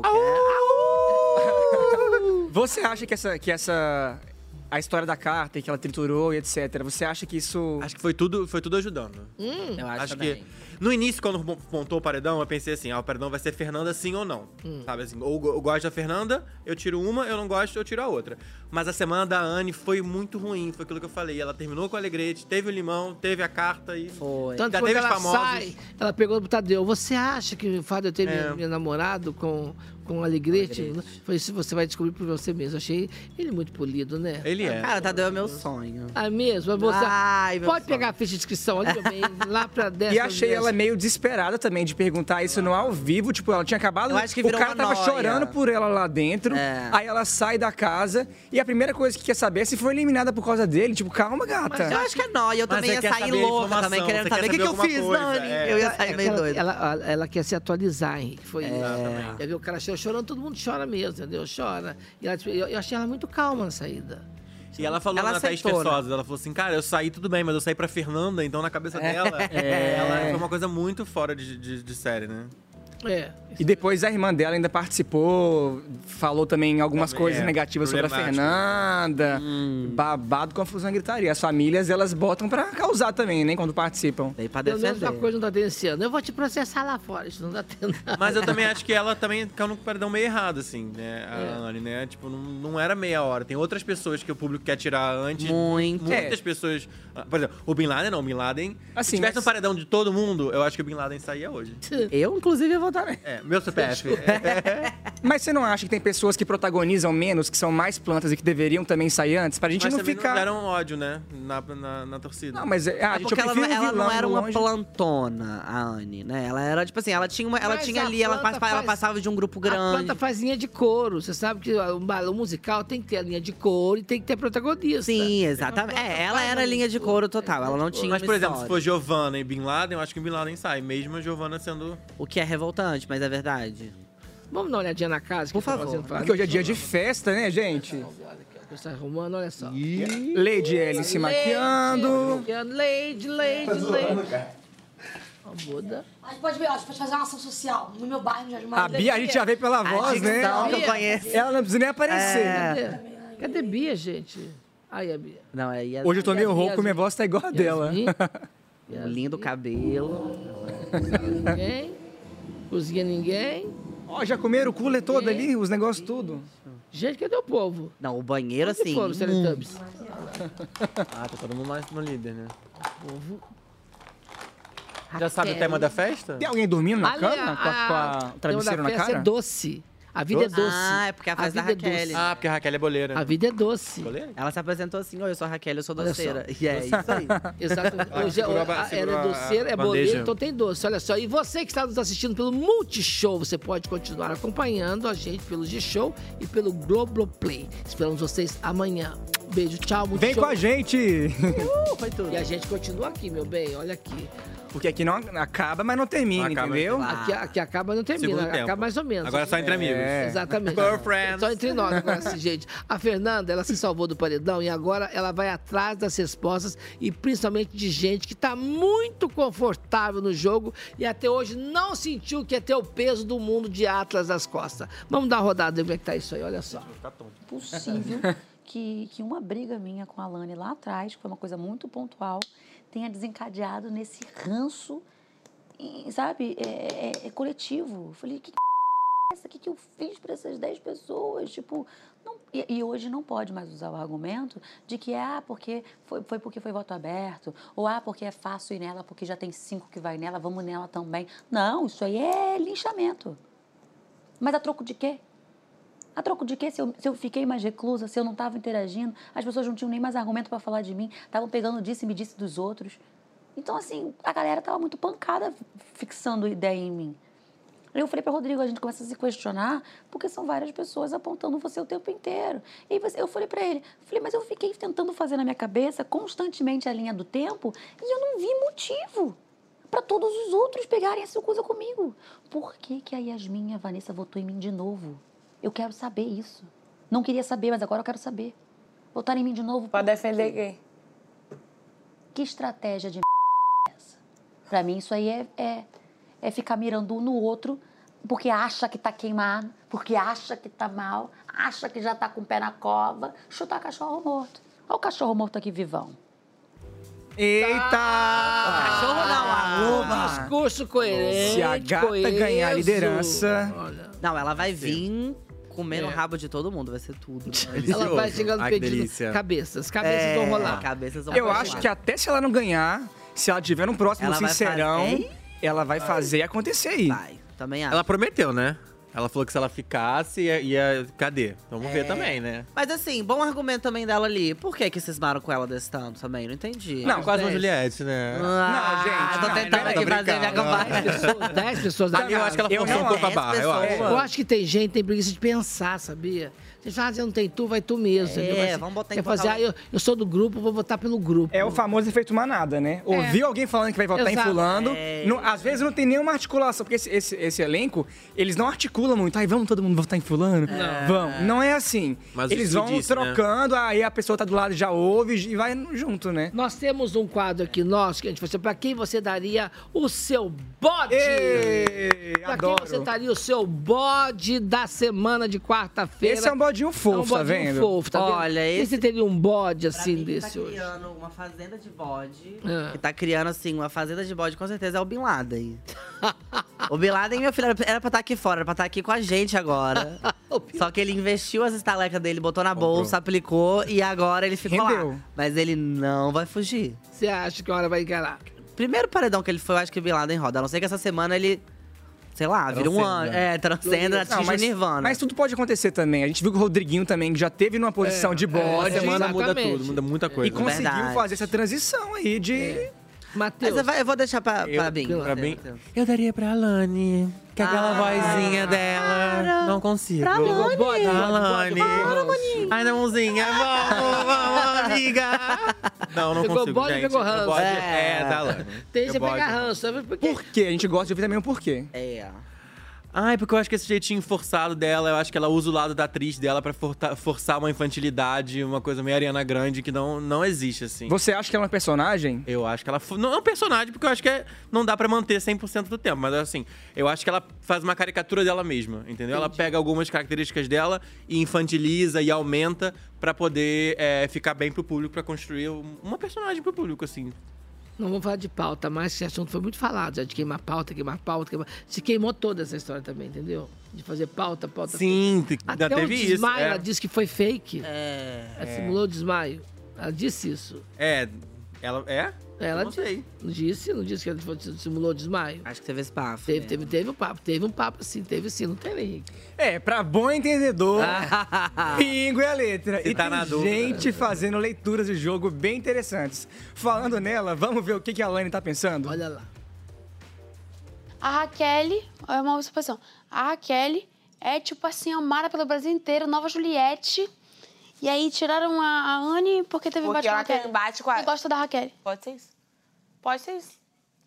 Você acha que a história da carta e que ela triturou e etc. Você acha que isso... Acho que foi tudo ajudando. Eu acho também. que no início, quando montou o paredão, eu pensei assim, o paredão vai ser Fernanda sim ou não. Sabe assim, ou eu gosto da Fernanda, eu tiro uma, eu não gosto, eu tiro a outra. Mas a semana da Anne foi muito ruim, foi aquilo que eu falei. Ela terminou com o Alegrete, teve o limão, teve a carta e... Foi. Tanto já que teve ela os famosos. sai, ela pegou pro Tadeu. Você acha que o fato de eu ter me namorado com o Alegrete? Foi isso, você vai descobrir por você mesmo. Achei ele muito polido, né? Ele é. Cara, Tadeu é meu sonho. Ah, mesmo? Você Ai, meu pode sonho. pegar a ficha de inscrição ali, meu bem, lá pra 10. E achei ela meio desesperada também de perguntar isso no ao vivo. Tipo, ela tinha acabado... Eu acho que o virou cara uma tava noia. chorando por ela lá dentro. Aí ela sai da casa e a primeira coisa que quer saber é se foi eliminada por causa dele. Tipo, calma, gata. Mas eu acho que é nóia. Eu também ia sair louca também, querendo saber o que eu fiz, Dani. Eu ia sair meio doida. Ela quer se atualizar, Henrique. Foi isso. Quer ver o cara chorando, todo mundo chora mesmo, entendeu? Chora. E eu achei ela muito calma na saída. E ela falou na Thaís Pessosa, ela falou assim, cara, eu saí tudo bem, mas eu saí pra Fernanda, então na cabeça dela, ela foi uma coisa muito fora de série, né? E depois a irmã dela ainda participou, falou também algumas coisas negativas sobre a Fernanda. Babado, confusão e gritaria. As famílias, elas botam pra causar também, né, quando participam. Tem pra Pelo menos defender. uma coisa não tá tendo esse ano. Eu vou te processar lá fora, isso não tá tendo nada. Mas eu também acho que ela também caiu no paredão meio errado, assim, né? A Anne, né? Tipo, não era meia hora. Tem outras pessoas que o público quer tirar antes. Muitas pessoas. Por exemplo, o Bin Laden não. O Bin Laden. Assim, se tivesse um paredão de todo mundo, eu acho que o Bin Laden saía hoje. Eu, inclusive, eu votar nele. Meu CPF. Mas você não acha que tem pessoas que protagonizam menos, que são mais plantas e que deveriam também sair antes? Pra gente Mas não também ficar... não deram ódio, né? Na torcida. Não, mas a gente Porque ela não era uma longe. plantona, a Anne, né? Ela era, tipo assim, ela tinha ali, ela passava de um grupo grande. A planta faz linha de couro. Você sabe que o musical tem que ter a linha de couro e tem que ter protagonista. Sim, exatamente. Ela era linha de couro total. Ela não tinha Mas, uma por exemplo, se história. for Giovanna e Bin Laden, eu acho que Bin Laden sai. Mesmo a Giovanna sendo... O que é revoltante, mas é verdade. Vamos dar uma olhadinha na casa? Por favor. Porque hoje é dia de festa, né, gente? Você tá arrumando, olha só. Lady Ellen se maquiando. Lady. A Buda. A gente pode fazer uma ação social no meu bairro, no Jardim A Maria. Bia, a gente já vê pela voz, né? que eu conheço. Ela não precisa nem aparecer. Cadê Bia, gente? Aí a Bia. Não, é Yasmin. Hoje eu tô meio rouco, minha voz tá igual a dela. Um lindo cabelo. Ninguém. Cozinha ninguém. Ó, já comeram o cooler todo ali, os negócios tudo. Gente, cadê o povo? Não, o banheiro, assim... Foram, os Teletubbies. Tá todo mundo mais no líder, né? Povo. Já sabe o tema da festa? Tem alguém dormindo na cama? Com o travesseiro na cara? É doce. A vida é doce. Ah, é porque a festa da Raquel. Porque a Raquel é boleira. A vida é doce. Ela se apresentou assim, oi, eu sou a Raquel, eu sou doceira. E é isso aí. Exatamente. Hoje ela é doceira, é boleira, então tem doce. Olha só. E você que está nos assistindo pelo Multishow, você pode continuar acompanhando a gente pelo G-Show e pelo Globoplay. Esperamos vocês amanhã. Beijo, tchau, Multishow. Vem com a gente! Foi tudo. E a gente continua aqui, meu bem, olha aqui. Porque aqui não acaba, mas não termina, entendeu? Aqui acaba, não termina. Acaba mais ou menos. Agora é só entre amigos. Exatamente. Girlfriends. Só entre nós agora, assim, gente. A Fernanda, ela se salvou do paredão e agora ela vai atrás das respostas e principalmente de gente que tá muito confortável no jogo e até hoje não sentiu que é ter o peso do mundo de Atlas nas costas. Vamos dar uma rodada e ver como é que tá isso aí, olha só. Possível que uma briga minha com a Lani lá atrás, que foi uma coisa muito pontual, tenha desencadeado nesse ranço, sabe, coletivo. Eu falei, que é essa? O que eu fiz para essas 10 pessoas? Tipo, não, e hoje não pode mais usar o argumento de que, porque porque foi voto aberto, ou porque é fácil ir nela porque já tem 5 que vai nela, vamos nela também. Não, isso aí é linchamento. Mas a troco de quê? A troco de quê? Se eu fiquei mais reclusa, se eu não estava interagindo, as pessoas não tinham nem mais argumento para falar de mim, estavam pegando disso e me disse dos outros. Então, assim, a galera estava muito pancada fixando ideia em mim. Aí eu falei para Rodrigo, a gente começa a se questionar, porque são várias pessoas apontando você o tempo inteiro. E aí eu falei para ele, mas eu fiquei tentando fazer na minha cabeça constantemente a linha do tempo e eu não vi motivo para todos os outros pegarem essa coisa comigo. Por que a Yasmin e a Vanessa votou em mim de novo? Eu quero saber isso. Não queria saber, mas agora eu quero saber. Votar em mim de novo. Pra defender quem? Que estratégia de é essa? Pra mim, isso aí é ficar mirando um no outro porque acha que tá queimado, porque acha que tá mal, acha que já tá com o pé na cova, chutar cachorro morto. Olha o cachorro morto aqui vivão. Eita! O cachorro não, a luva. Discurso coerente. Se a gata ganhar a liderança... Não, ela vai vir comendo o rabo de todo mundo, vai ser tudo. Ela vai chegando pedindo cabeças vão rolar. Eu acho que até se ela não ganhar, se ela tiver no próximo Sincerão, ela vai fazer acontecer aí. Vai, também acho. Ela prometeu, né? Ela falou que se ela ficasse, ia cadê? Vamos ver também, né? Mas assim, bom argumento também dela ali. Por que cismaram com ela desse tanto também? Não entendi. Não, quase uma Juliette, né? Não, gente. Tô tentando aqui fazer minha campanha. 10 pessoas da Ali eu acho que ela forçou um pouco a barra. Eu acho que tem gente que tem preguiça de pensar, sabia? Você fala, não tem tu, vai tu mesmo. Vamos botar em fazer, eu sou do grupo, vou votar pelo grupo. É o famoso efeito manada, né? Ouvir alguém falando que vai votar em fulano, às vezes não tem nenhuma articulação, porque esse elenco, eles não articulam muito. Aí vamos todo mundo votar em fulano? Não. Vamos. Não é assim. Mas eles vão trocando, aí a pessoa tá do lado, já ouve e vai junto, né? Nós temos um quadro aqui nosso, que a gente vai fazer, pra quem você daria o seu bode? Pra quem você daria o seu bode da semana de quarta-feira? Esse é um bodinho fofo, tá vendo? Fofo, tá vendo? Olha, esse teria um bode assim desse hoje. Tá criando uma fazenda de bode. Que tá criando, assim, uma fazenda de bode, com certeza é o Bin Laden. O Bin Laden, meu filho, era pra estar aqui fora, era pra estar aqui com a gente agora. Só que ele investiu as estalecas dele, botou na bolsa, aplicou e agora ele ficou lá. Mas ele não vai fugir. Você acha que a hora vai encarar? Primeiro paredão que ele foi, eu acho que Bin Laden roda. A não ser que essa semana ele sei lá, vira um anjo. Transcenda, atinge Nirvana. Mas tudo pode acontecer também. A gente viu que o Rodriguinho também, que já teve numa posição de bosta. Uma semana muda tudo, muda muita coisa. E conseguiu fazer essa transição aí de... Matheus. Eu vou deixar pra Bim. Eu daria pra Alane. Que aquela vozinha dela. Não consigo. Pra Alane. Ai, não, mãozinha. Vamos, amiga. Não Pegou consigo, bode, gente. pegou ranço. Da Alane. Tem que pegar ranço, sabe por quê? Por quê? A gente gosta de ouvir também o porquê. Ai, porque eu acho que esse jeitinho forçado dela, eu acho que ela usa o lado da atriz dela pra forçar uma infantilidade, uma coisa meio Ariana Grande que não existe, assim. Você acha que ela é uma personagem? Eu acho que ela... Não é um personagem, porque eu acho que não dá pra manter 100% do tempo. Mas, assim, eu acho que ela faz uma caricatura dela mesma, entendeu? Ela pega algumas características dela e infantiliza e aumenta pra poder ficar bem pro público, pra construir uma personagem pro público, assim. Não vamos falar de pauta, mas esse assunto foi muito falado, já de queimar pauta. Se queimou toda essa história também, entendeu? De fazer pauta. Sim, até teve o desmaio, isso. ela disse que foi fake. Ela simulou o desmaio. Ela disse isso. Ela Ela não sei. Não disse que ela simulou o desmaio. Acho que teve esse papo. Teve um papo. Teve um papo, sim. Teve sim, não teve, Henrique. Pra bom entendedor, pingo é a letra. Se e tá tem na dúvida. gente fazendo leituras de jogo bem interessantes. Falando nela, vamos ver o que a Alane tá pensando? Olha lá. A Raquel, é uma observação. A Raquel é tipo assim, amada pelo Brasil inteiro, nova Juliette. E aí tiraram a Anne porque teve embate com a Raquel. Embate com a... Eu gosto da Raquel. Pode ser isso. Pode ser isso.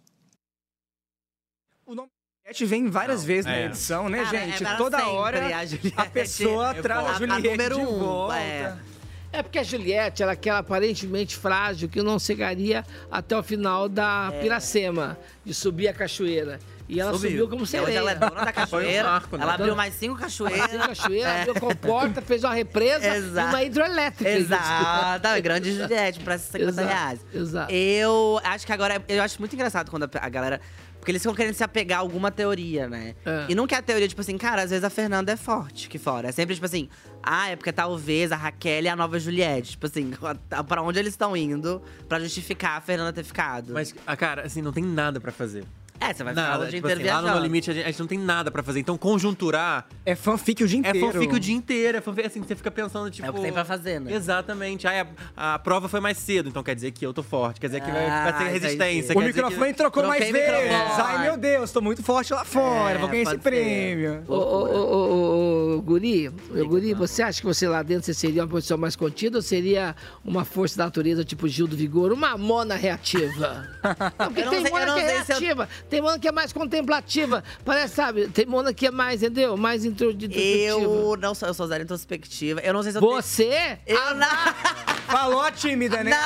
O nome Juliette vem várias vezes na edição, né, gente? Toda hora a pessoa traz a Juliette de volta. É porque a Juliette, ela é aquela aparentemente frágil que não chegaria até o final da Piracema, de subir a cachoeira. E ela subiu como sereia. Hoje ela é dona da cachoeira. Ela abriu mais 5 cachoeiras. Abriu a comporta, fez uma represa e uma hidroelétrica. Exato. Grande Juliette, pra R$50. Exato. Eu acho que agora... Eu acho muito engraçado quando a galera... Porque eles ficam querendo se apegar a alguma teoria, né? E não que a teoria, tipo assim, cara, às vezes a Fernanda é forte aqui fora. É sempre, tipo assim, é porque talvez a Raquel é a nova Juliette. Tipo assim, pra onde eles estão indo pra justificar a Fernanda ter ficado. Mas, cara, assim, não tem nada pra fazer. Você vai ficar o dia inteiro assim, viajando. lá no No Limite, a gente não tem nada pra fazer. Então, conjunturar… É fanfic o dia inteiro. É fanfic o dia inteiro. É fanfic, assim, você fica pensando, tipo… É o que tem pra fazer, né? Exatamente. A prova foi mais cedo, então quer dizer que eu tô forte. Quer dizer que vai ter resistência. O microfone trocou mais vezes. Ai, meu Deus, tô muito forte lá fora. Vou ganhar esse prêmio. Guri, você acha que você lá dentro você seria uma posição mais contida ou seria uma força da natureza tipo Gil do Vigor? Uma mona reativa? Não, porque tem mona que é reativa, tem mona que é mais contemplativa. Parece, sabe, tem mona que é mais, entendeu? Mais introspectiva. Eu não sou, eu sou zero introspectiva. Eu não sei se eu Você? Eu não… Falou a tímida, né?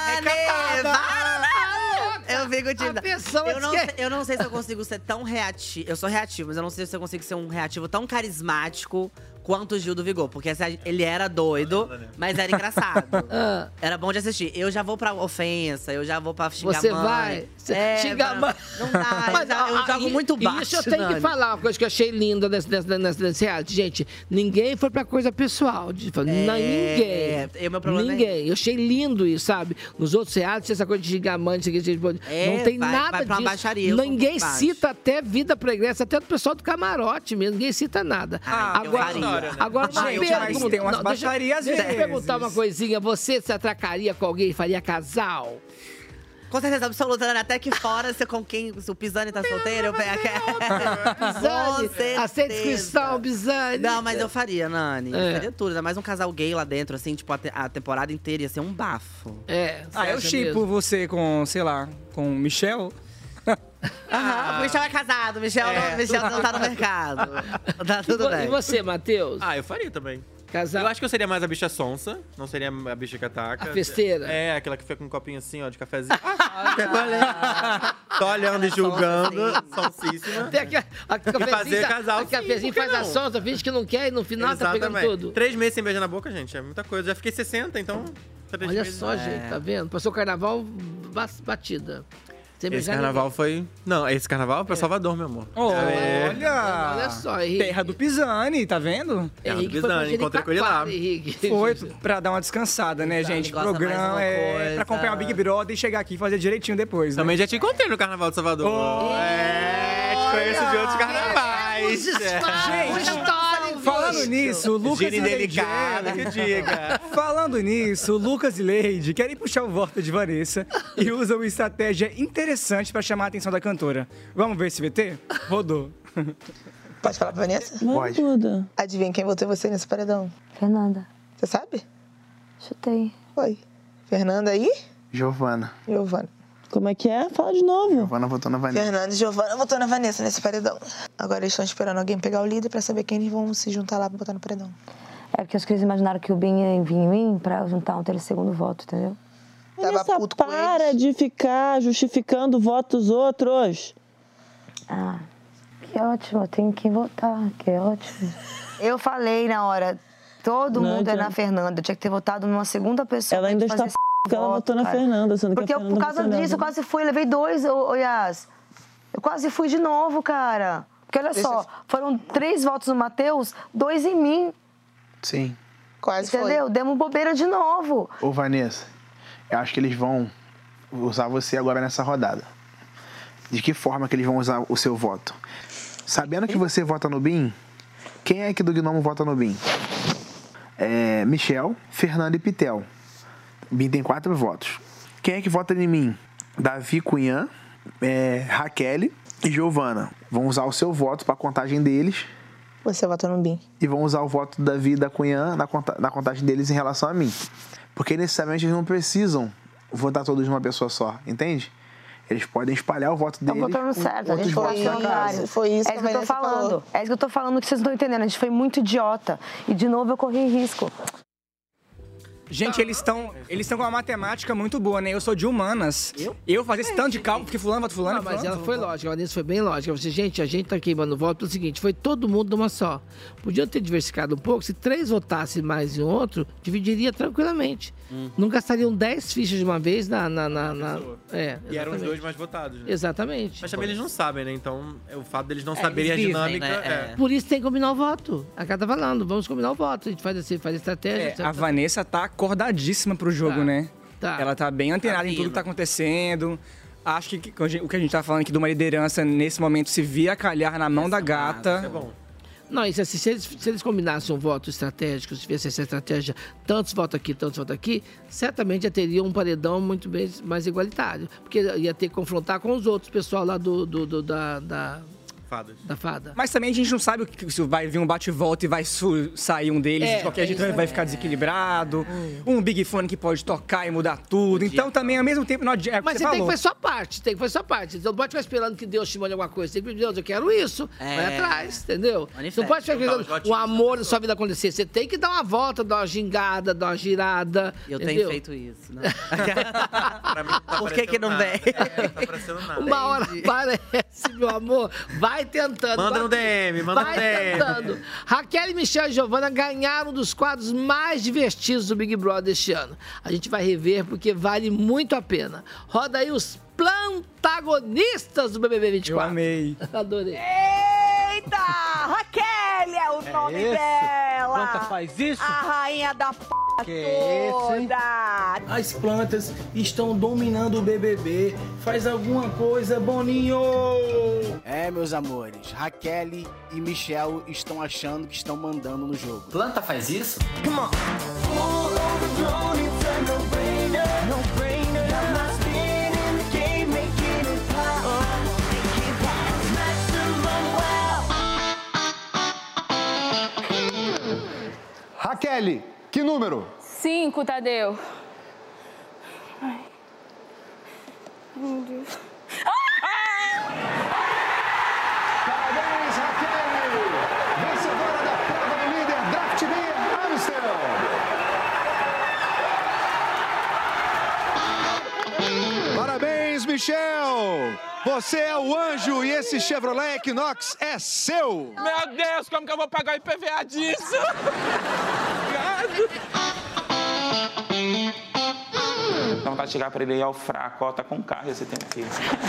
Eu fico tímida. Eu não sei se eu consigo ser tão reativo. Eu sou reativo, mas eu não sei se eu consigo ser um reativo tão carismático quanto o Gil do Vigor. Porque ele era doido, mas era engraçado. Era bom de assistir. Eu já vou pra ofensa, eu já vou pra xingar Você a mãe. vai xingar a mãe. Não dá, mas eu jogo muito baixo, Isso eu tenho que falar, uma coisa que eu achei linda nesse reality. Gente, ninguém foi pra coisa pessoal. Ninguém. Meu problema ninguém. Eu achei lindo isso, sabe? Nos outros realities, essa coisa de xingar a mãe, não tem nada vai pra uma disso. baixaria, Ninguém cita até vida pregressa, até o pessoal do camarote mesmo. Ninguém cita nada. Agora, uma pergunta. Tem umas baixarias. Deixa eu perguntar uma coisinha. Você se atracaria com alguém e faria casal? Com certeza absoluta, Nani. Até que fora, se com quem o Pisani tá solteiro, eu pego Pisani, aceita inscrição, Pisani. Não, mas eu faria, Nani. Eu faria tudo. Ainda mais um casal gay lá dentro, assim, tipo, a temporada inteira ia ser um bafo. Eu shippo você com, sei lá, com o Michel. O Michel é casado, Michel não tá no mercado. Tá tudo bem. E você, Matheus? Eu faria também. Casal. Eu acho que eu seria mais a bicha sonsa, não seria a bicha que ataca. A festeira. Aquela que fica com um copinho assim, ó, de cafezinho. Tô olhando e julgando, sonsíssima. E fazer casal. O cafezinho faz a sonsa, finge que não quer e no final tá pegando tudo. 3 meses sem beijar na boca, gente, é muita coisa. Já fiquei 60, então… Olha só, gente, tá vendo? Passou o carnaval batida. Esse carnaval foi… Não, esse carnaval é pra Salvador, meu amor. Olha só, Henrique. Terra do Pisani, tá vendo? Terra do Pisani, encontrei com ele lá. Foi pra dar uma descansada, né, gente? O programa é pra acompanhar o Big Brother e chegar aqui e fazer direitinho depois, né? Também já te encontrei no Carnaval de Salvador. Te conheço de outros carnavais. Gente, falando nisso, o Lucas e Leide... Falando nisso, o Lucas e Leide querem puxar o voto de Vanessa e usam uma estratégia interessante pra chamar a atenção da cantora. Vamos ver esse VT? Rodou. Pode falar pra Vanessa? Pode. Tudo. Adivinha quem votou você nesse paredão? Fernanda. Você sabe? Chutei. Foi. Fernanda e? Giovana. Como é que é? Fala de novo. Giovana votou na Vanessa. Fernanda e Giovana votou na Vanessa nesse paredão. Agora eles estão esperando alguém pegar o líder pra saber quem eles vão se juntar lá pra botar no paredão. É porque acho que eles imaginaram que o Bin ia vir em mim pra juntar um segundo voto, entendeu? Vanessa, para de ficar justificando o voto dos outros. Ah, que ótimo. Eu tenho que votar, que é ótimo. Eu falei na hora, todo mundo é na Fernanda. Eu tinha que ter votado numa segunda pessoa. Ela ainda está porque ela votou na Fernanda, sendo porque que a Fernanda por causa disso, eu quase fui, levei 2, Yas. Eu quase fui de novo, cara. Porque olha só, foram 3 votos no Matheus, 2 em mim. Sim. Quase foi. Entendeu? Demos bobeira de novo. Ô, Vanessa, eu acho que eles vão usar você agora nessa rodada. De que forma que eles vão usar o seu voto? Sabendo que você vota no Bin, quem é que do Gnomo vota no Bin? Michel, Fernando e Pitel. Bin tem 4 votos. Quem é que vota em mim? Davi Cunhã, Raquel e Giovana. Vão usar o seu voto para a contagem deles. Você vota no Bin. E vão usar o voto do Davi e da Cunhã na contagem deles em relação a mim. Porque necessariamente eles não precisam votar todos de uma pessoa só, entende? Eles podem espalhar o voto deles. Tá botando certo, a gente foi otário. Foi isso que eu tô falando. É isso que eu tô falando que vocês não estão entendendo. A gente foi muito idiota. E de novo eu corri risco. Gente, eles estão com uma matemática muito boa, né? Eu sou de humanas. Eu fazia esse tanto de cálculo, porque fulano vota fulano. Não, mas ela foi lógica, a Vanessa foi bem lógica. Eu falei, gente, a gente tá queimando o voto pelo seguinte, foi todo mundo numa só. Podiam ter diversificado um pouco, se 3 votassem mais em outro, dividiria tranquilamente. Não gastariam 10 fichas de uma vez E eram os 2 mais votados, né? Exatamente. Mas também eles não sabem, né? Então, o fato deles não saberem a dinâmica... Né? Por isso tem que combinar o voto. A cara tá falando, vamos combinar o voto. A gente faz assim, faz estratégia. A Vanessa tá acordadíssima pro jogo, né? Ela tá bem antenada em tudo que tá acontecendo. Acho que o que a gente tá falando aqui de uma liderança, nesse momento, se via calhar na mão da gata. Isso é bom. Não, isso assim, se eles combinassem um voto estratégico, se tivesse essa estratégia, tantos votos aqui, certamente já teria um paredão muito bem mais igualitário. Porque ia ter que confrontar com os outros, pessoal lá da fada. Mas também a gente não sabe se vai vir um bate-volta e vai sair um deles, de qualquer jeito vai ficar desequilibrado. Um Big Fone que pode tocar e mudar tudo. Então também, ao mesmo tempo, não adianta. Mas você tem que fazer sua parte, Você não pode ficar esperando que Deus te mande alguma coisa. Você tem que pedir, Deus, eu quero isso. Vai atrás, entendeu? Você não pode ficar esperando o amor da sua vida acontecer. Você tem que dar uma volta, dar uma gingada, dar uma girada. Eu tenho feito isso, né? Por que não vem? Tá parecendo nada. Uma hora parece, meu amor. Vai tentando. Manda no DM, manda no DM. Tentando. Raquel, Michel e Giovana ganharam um dos quadros mais divertidos do Big Brother este ano. A gente vai rever porque vale muito a pena. Roda aí os plantagonistas do BBB 24. Eu amei. Adorei. Eita! Raquel é o nome dela. Planta faz isso? A rainha da p... Que toda. As plantas estão dominando o BBB. Faz alguma coisa, Boninho! Meus amores, Raquel e Michel estão achando que estão mandando no jogo. Planta faz isso? Come on! Raquel, que número? 5, Tadeu. Ai. Meu Deus. Parabéns, Raquel! Vencedora da prova do líder Draft Day Amstel! Parabéns, Michel! Você é o anjo e esse Chevrolet Equinox é seu! Meu Deus, como que eu vou pagar o IPVA disso? Então vai chegar para ele aí ao fraco, ó, tá com carro esse tempo aqui.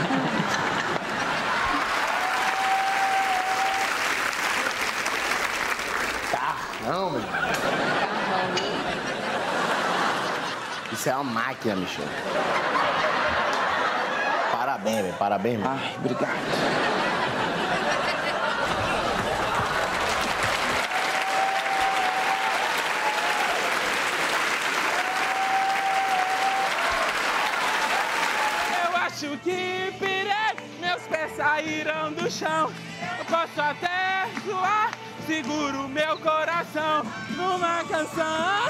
Carrão, meu. Isso é uma máquina, Michel. Parabéns, velho. Parabéns, mano. Ai, obrigado. saíram do chão. Eu posso até zoar, seguro meu coração numa canção.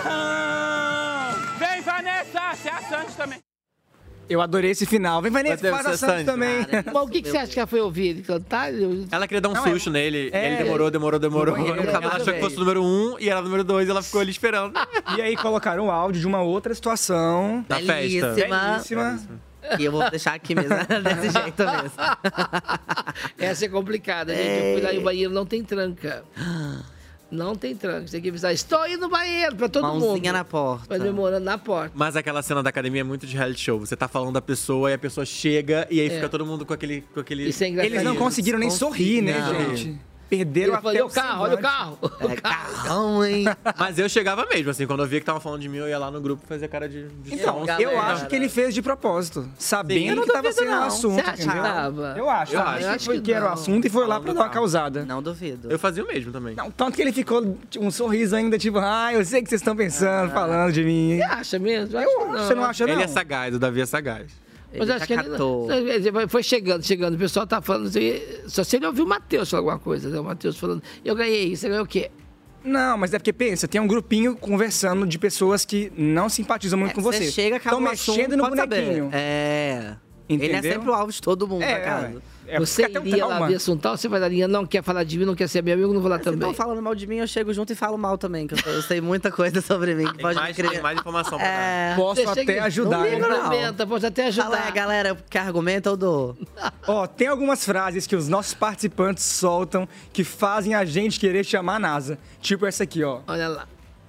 Vem, Vanessa, se a Santos também. Eu adorei esse final. Vem, Vanessa, faz a Santos também. Mas o que você acha que ela foi ouvir? Cantar? Ela queria dar um susto nele. E ele demorou. Ela achou que fosse o número 1 e era o número 2 e ela ficou ali esperando. E aí colocaram o áudio de uma outra situação. Da festa. Belíssima. E eu vou deixar aqui mesmo, desse jeito mesmo. Essa é complicada, gente. Eu fui lá e o banheiro não tem tranca. Não tem tranca. Você tem que avisar, estou indo no banheiro pra todo mundo. Mãozinha na porta. Mas demorando na porta. Mas aquela cena da academia é muito de reality show. Você tá falando da pessoa e a pessoa chega e aí fica todo mundo com aquele... Isso é engraçado. Eles não conseguiram nem sorrir, né, gente? Perderam até olha o carro, olha o carro. Carrão, hein? Mas eu chegava mesmo, assim, quando eu via que tava falando de mim, eu ia lá no grupo e fazia cara de Então, eu acho que ele fez de propósito, sabendo que tava sendo um assunto, entendeu? Eu acho que era o assunto e foi lá pra dar uma causada. Não duvido. Eu fazia o mesmo também. Não, tanto que ele ficou um sorriso ainda, tipo, eu sei que vocês estão pensando, falando de mim. Você acha mesmo? Eu acho, você não acha, não? Ele é sagaz, o Davi é sagaz. Mas acho que ele foi chegando. O pessoal tá falando assim, só se ele ouviu o Matheus falar alguma coisa, né? O Matheus falando, eu ganhei, você ganhou o quê? Não, mas é porque, pensa, tem um grupinho conversando de pessoas que não simpatizam muito com você. Você chega, acaba estão mexendo no bonequinho. Entendeu? Ele é sempre o alvo de todo mundo na casa. Você iria lá ver assuntar, você vai na linha, não quer falar de mim, não quer ser meu amigo, não vou lá também. Se estão falando mal de mim, eu chego junto e falo mal também, que eu sei muita coisa sobre mim. Que pode tem mais informação pra dar. Posso até ajudar. Posso até ajudar. Fala aí, galera, que argumenta, eu dou. Tem algumas frases que os nossos participantes soltam que fazem a gente querer chamar a NASA. Tipo essa aqui, ó. Olha lá.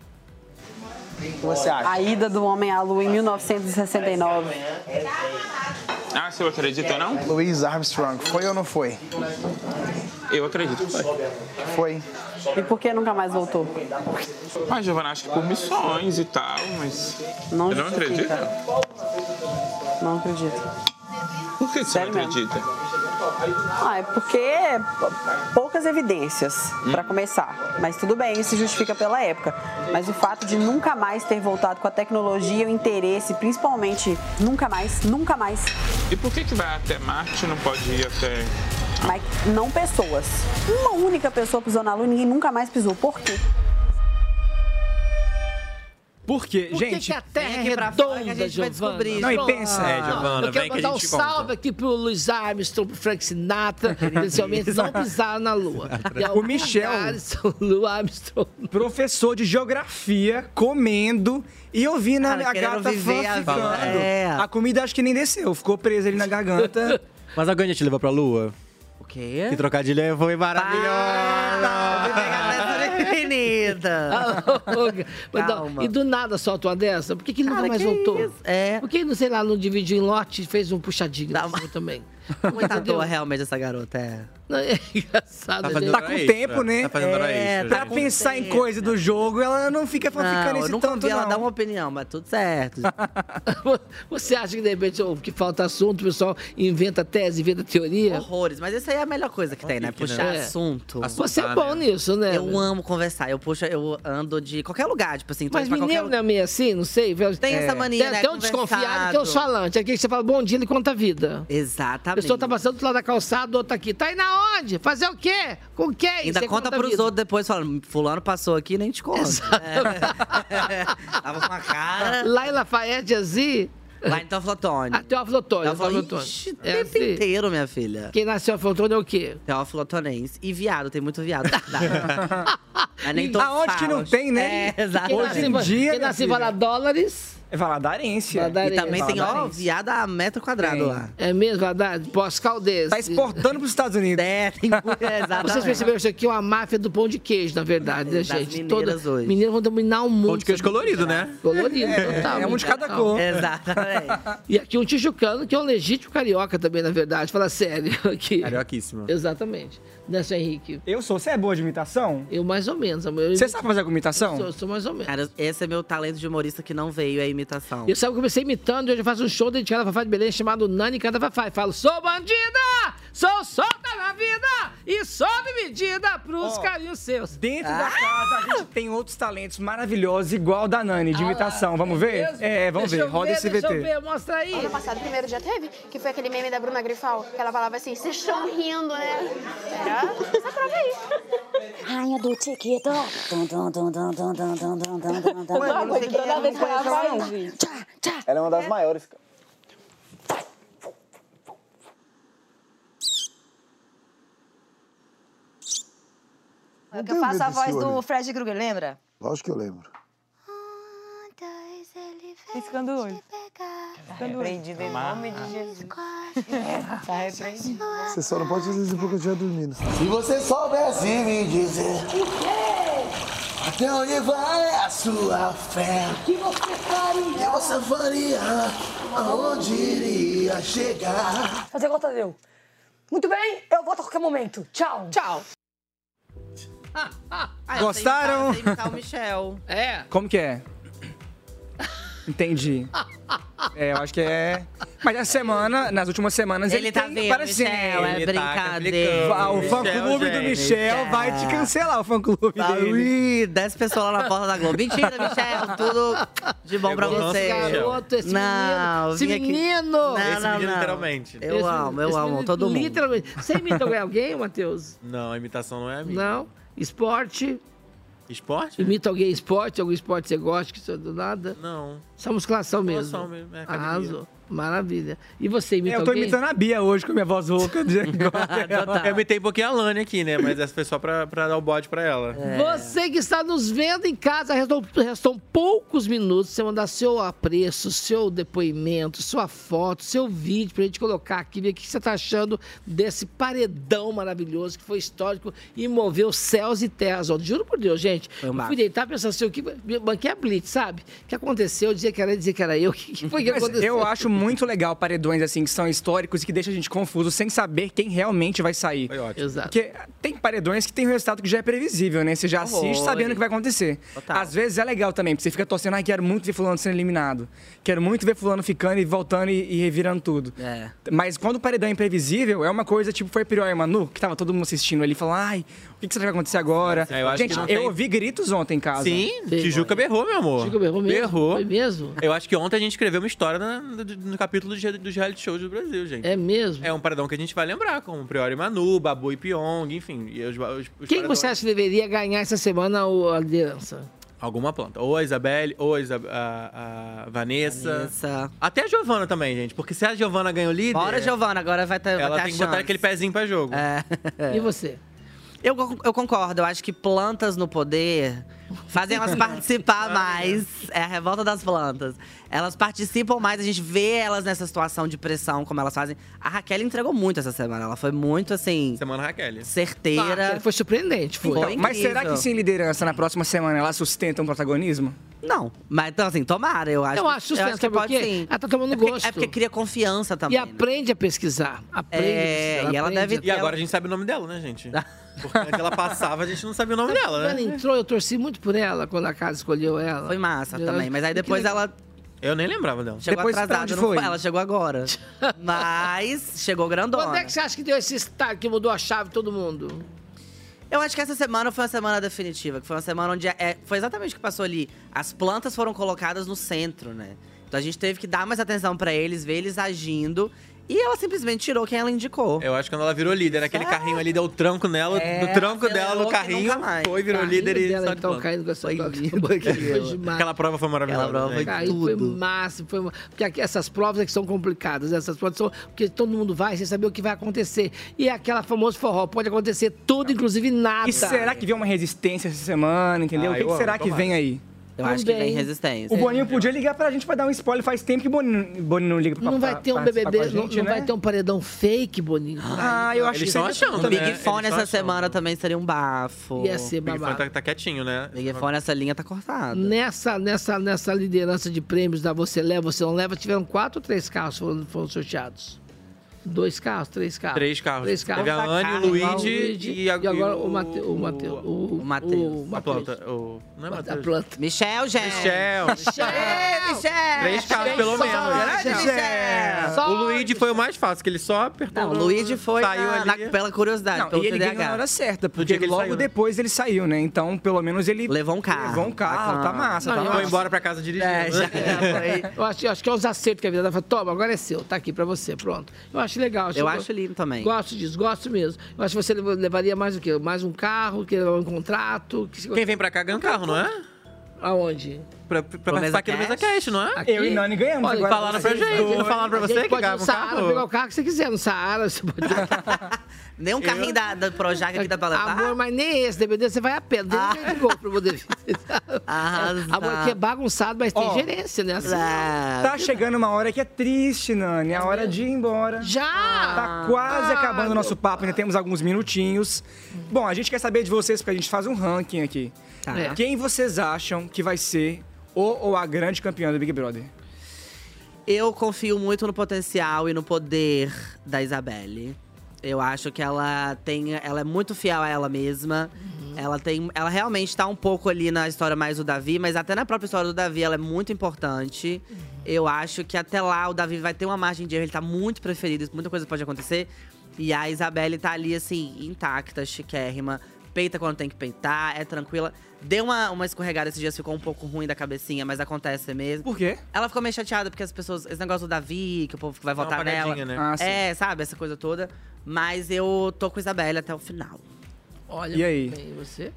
O que você acha? A ida do homem à Lua em 1969. Ah, você acredita não? Louis Armstrong, foi ou não foi? Eu acredito que foi. Foi. E por que nunca mais voltou? Mas, Giovana, acho que por missões e tal, mas... Não eu não acredito. Não acredito. Por que você não acredita? É porque poucas evidências, pra começar. Mas tudo bem, isso se justifica pela época. Mas o fato de nunca mais ter voltado com a tecnologia e o interesse, principalmente, nunca mais. E por que vai até Marte e não pode ir até... Mas não pessoas. Uma única pessoa pisou na Lua e ninguém nunca mais pisou. Por quê? Porque, gente, que a Terra é redonda, Giovana? Não, e pensa. Giovana, eu quero mandar um salve aqui pro Louis Armstrong, pro Frank Sinatra, inicialmente não pisaram na Lua. O Michel, Armstrong, professor de geografia, comendo e ouvindo a gata ficando. A comida acho que nem desceu, ficou presa ali na garganta. Mas a Gânia te levou pra Lua? O quê? Que trocadilho foi maravilhoso! Não, e do nada solta uma dessa? Por que ele nunca mais voltou? Por que, sei lá, não dividiu em lote e fez um puxadinho também? Muita toa realmente essa garota, Não, é engraçado. Tá com tempo, né? Tá fazendo hora extra, pra pensar em coisa do jogo, ela não fica ficando nesse nunca tanto, vi ela dar uma opinião, mas tudo certo. Você acha que, de repente, que falta assunto, o pessoal inventa tese, inventa teoria? Horrores, mas isso aí é a melhor coisa que tem, né? Puxar assunto. Você é bom nisso, né? Eu amo conversar. Eu ando de qualquer lugar, tipo assim. Mas mineiro não é meio assim, não sei. Tem essa mania, né? Tem um desconfiado que é os falantes. Aqui que você fala bom dia, ele conta a vida. Exatamente. A pessoa tá passando do lado da calçada, o outro aqui. Tá indo aonde? Fazer o quê? Com quem? Ainda conta pros outros depois, falando, fulano passou aqui, nem te conta. Tava com a cara. Lá em Lafayette, assim... Lá em Teófilo Otoni. Teófilo Otoni. Ixi, o tempo inteiro, minha filha. Quem nasceu Teófilo Otoni é o quê? Teófilo Otonense. E viado, tem muito viado. Mas nem todos aonde que não tem, né? Exato. Hoje em dia, quem nasceu vai lá dólares... É Valadarense. E também tem, viada a metro quadrado lá. É mesmo, verdade? Pós-Caldense. Tá exportando pros Estados Unidos. Tem exatamente. Vocês perceberam isso aqui é uma máfia do pão de queijo, na verdade, né, gente? Mineiras hoje. Mineiros vão dominar o mundo. Pão de queijo colorido, né? Colorido, total. É um de cada cor. Exatamente. E aqui um tijucano, que é um legítimo carioca também, na verdade. Fala sério. Aqui. Carioquíssimo. Exatamente. Né, seu Henrique? Eu sou. Você é boa de imitação? Eu mais ou menos, amor. Você sabe fazer alguma imitação? Eu sou mais ou menos. Cara, esse é meu talento de humorista que não veio, é a imitação. Eu sabe que eu comecei imitando, e hoje eu faço um show dedicado a Fafá de Belém chamado Nani Canta Fafá. E falo, sou bandida! Sou solta na vida e sob medida pros carinhos seus. Dentro da casa, a gente tem outros talentos maravilhosos, igual da Nani, de imitação. Vamos ver? Vamos ver. Roda esse VT. Deixa eu ver, mostra aí. Ano passado, primeiro já teve, que foi aquele meme da Bruna Grifal, que ela falava assim, vocês estão rindo, né? Era essa prova aí. Rainha do TikTok. Mano, não sei quem é, não conheço não. Ela é uma das maiores. Eu faço a voz do Fred Krueger, lembra? Lógico que eu lembro. Piscando o olho. Tá repreendido em nome de Jesus. Tá repreendido. Você só não pode fazer isso porque eu estiver dormindo. Se você soubesse me dizer até onde vai a sua fé, o que você faria, aonde iria chegar? Fazer igual Tadeu. Muito bem, eu volto a qualquer momento. Tchau. Tchau. Gostaram? Eu sei imitar o Michel. Como que é? Entendi. Eu acho que é... Mas essa semana, nas últimas semanas, ele tá tem vendo, aparecendo. Michel, é brincadeira. O fã-clube do Michel vai te cancelar, o fã-clube dele. 10 pessoas lá na porta da Globo. Mentira, Michel, tudo de bom pra você. Esse garoto, esse menino. Esse menino. Esse menino, literalmente. Eu amo todo mundo. Literalmente. Você imita alguém, Matheus? Não, a imitação não é a minha. Não? Esporte? Esporte? Imita alguém esporte? Algum esporte que você gosta, que você do nada? Não. Só musculação mesmo. Musculação mesmo, Arrasou. Maravilha. E você imita Eu tô alguém? imitando a Bia hoje com a minha voz rouca. Eu imitei um pouquinho a Lani aqui, né? Mas essa foi só pra dar o bode pra ela. Você que está nos vendo em casa, restam poucos minutos. Você mandar seu apreço, seu depoimento, sua foto, seu vídeo pra gente colocar aqui, ver o que você tá achando desse paredão maravilhoso que foi histórico e moveu céus e terras. Ó, juro por Deus, gente. Eu fui deitar pensando assim, o que banquei a Blitz, sabe? O que aconteceu? Eu dizia que era eu. O que foi que aconteceu? Eu acho muito legal paredões assim que são históricos e que deixam a gente confuso sem saber quem realmente vai sair. Foi ótimo. Exato. Porque tem paredões que tem um resultado que já é previsível, né? Você já assiste sabendo o que vai acontecer. Total. Às vezes é legal também, porque você fica torcendo, quero muito ver fulano sendo eliminado. Quero muito ver fulano ficando e voltando e revirando tudo. Mas quando o paredão é imprevisível, é uma coisa tipo, foi Prior e Manu, que tava todo mundo assistindo ali, falando, o que será que vai acontecer agora? Gente, eu ouvi gritos ontem em casa. Sim, Tijuca berrou, meu amor. Tijuca berrou mesmo? Berrou. Foi mesmo? Eu acho que ontem a gente escreveu uma história no capítulo dos reality shows do Brasil, gente. É mesmo? É um paredão que a gente vai lembrar, como Prior e Manu, Babu e Pyong, enfim. E os Quem você acha que deveria ganhar essa semana a liderança? Alguma planta. Ou a Isabelle, ou a Vanessa. Até a Giovana também, gente. Porque se a Giovana ganha o líder... Bora, Giovana, agora vai ter Ela tem que botar aquele pezinho pra jogo. E você? Eu concordo, eu acho que plantas no poder fazem elas participar mais. É a revolta das plantas. Elas participam mais, a gente vê elas nessa situação de pressão, como elas fazem. A Raquel entregou muito essa semana, ela foi muito, assim… Semana Raquel. Certeira. Foi surpreendente, foi. Foi Mas será que incrível. sem liderança na próxima semana ela sustenta um protagonismo? Não, mas então assim, tomara, eu acho. Eu acho sustenta, que sabe por pode quê? sim. Ela tá tomando gosto. É porque cria confiança também. E aprende a pesquisar. E agora a gente sabe o nome dela, né, gente? Porque antes ela passava, a gente não sabia o nome dela, né? Ela entrou, eu torci muito por ela quando a casa escolheu ela. Foi massa também, mas aí depois ela… Eu nem lembrava dela. Chegou Depois, pra atrasada, onde não foi? foi? Ela chegou agora. Mas chegou grandona. Quando é que você acha que deu esse start que mudou a chave de todo mundo? Eu acho que essa semana foi uma semana definitiva, que foi uma semana onde foi exatamente o que passou ali. As plantas foram colocadas no centro, né? Então a gente teve que dar mais atenção pra eles, ver eles agindo. E ela simplesmente tirou quem ela indicou. Eu acho que quando ela virou líder, aquele carrinho ali deu o tranco nela, do tranco dela no carrinho, foi, virou líder e dela, só então, de caindo com essa Foi demais. Aquela prova foi maravilhosa. Aquela prova foi Aí foi massa, porque essas provas é que são complicadas, essas provas são porque todo mundo vai sem saber o que vai acontecer. E é aquela famosa forró, pode acontecer tudo, inclusive nada. E será que vem uma resistência essa semana, entendeu? O que será que vem aí? Eu acho que vem resistência. O Boninho podia ligar pra gente pra dar um spoiler. Faz tempo que o Boninho não liga pra Não vai ter um BBB, não vai ter um paredão fake, Boninho. Eu acho que estão achando, O Big Fone essa semana também seria um bafo. Ia ser O Big babado. Fone tá quietinho, né? Big Fone, essa linha tá cortada. Nessa liderança de prêmios da Você Leva, Você Não Leva, tiveram 4 ou 3 carros foram sorteados. 2 carros, 3 carros. 3 carros. 3 carros. Teve a Anne, o Luigi e agora o Matheus. O Matheus. A planta. Não é Matheus? A planta. Michel, gente. Michel. Michel. 3 carros, pelo menos. Michel. O Luigi foi o mais fácil, que ele só apertou. Não, o Luigi foi saiu ali. pela curiosidade, Não, pelo e ele TDAH. ganhou na hora certa, porque dia que ele logo saiu, né? depois ele saiu, né? Então, pelo menos ele levou um carro. Tá massa, tá Foi massa. embora pra casa dirigindo. Eu acho que é os acertos que a vida dá. Toma, agora é seu, tá aqui pra você, pronto. Eu acho legal. Eu acho lindo também. Gosto disso, gosto mesmo. Eu acho que você levaria mais o quê? Mais um carro, que levar um contrato. Quem vem pra cá ganha um carro, não é? Aonde? Pra participar aqui do Mesa Cast, não é? Aqui? Eu e Nani ganhamos. Olha, agora falaram pra gente, não falaram pra você que pode ir ganhava no um Saara, carro? pegar o carro que você quiser no Saara, você pode... Nem um carrinho da Projac aqui dá pra levar? Amor, mas nem esse, dependendo, você vai a pé, não tem de gol pra poder vir. Amor, que é bagunçado, mas tem gerência, né? Assim, tá chegando uma hora que é triste, Nani, é a hora de ir embora. Já! Tá quase acabando o nosso papo, ainda temos alguns minutinhos. Bom, a gente quer saber de vocês, porque a gente faz um ranking aqui. Quem vocês acham que vai ser o ou a grande campeã do Big Brother? Eu confio muito no potencial e no poder da Isabelle. Eu acho que ela é muito fiel a ela mesma. Ela realmente tá um pouco ali na história mais do Davi, mas até na própria história do Davi ela é muito importante. Eu acho que até lá o Davi vai ter uma margem de erro, ele tá muito preferido, muita coisa pode acontecer. E a Isabelle tá ali, assim, intacta, chiquérrima. Peita quando tem que peitar, é tranquila. Deu uma escorregada esses dias, ficou um pouco ruim da cabecinha, mas acontece mesmo. Por quê? Ela ficou meio chateada porque as pessoas… Esse negócio do Davi, que o povo vai votar nela. Né? Sabe? Essa coisa toda. Mas eu tô com a Isabelle até o final. Olha, e aí? Bem, você?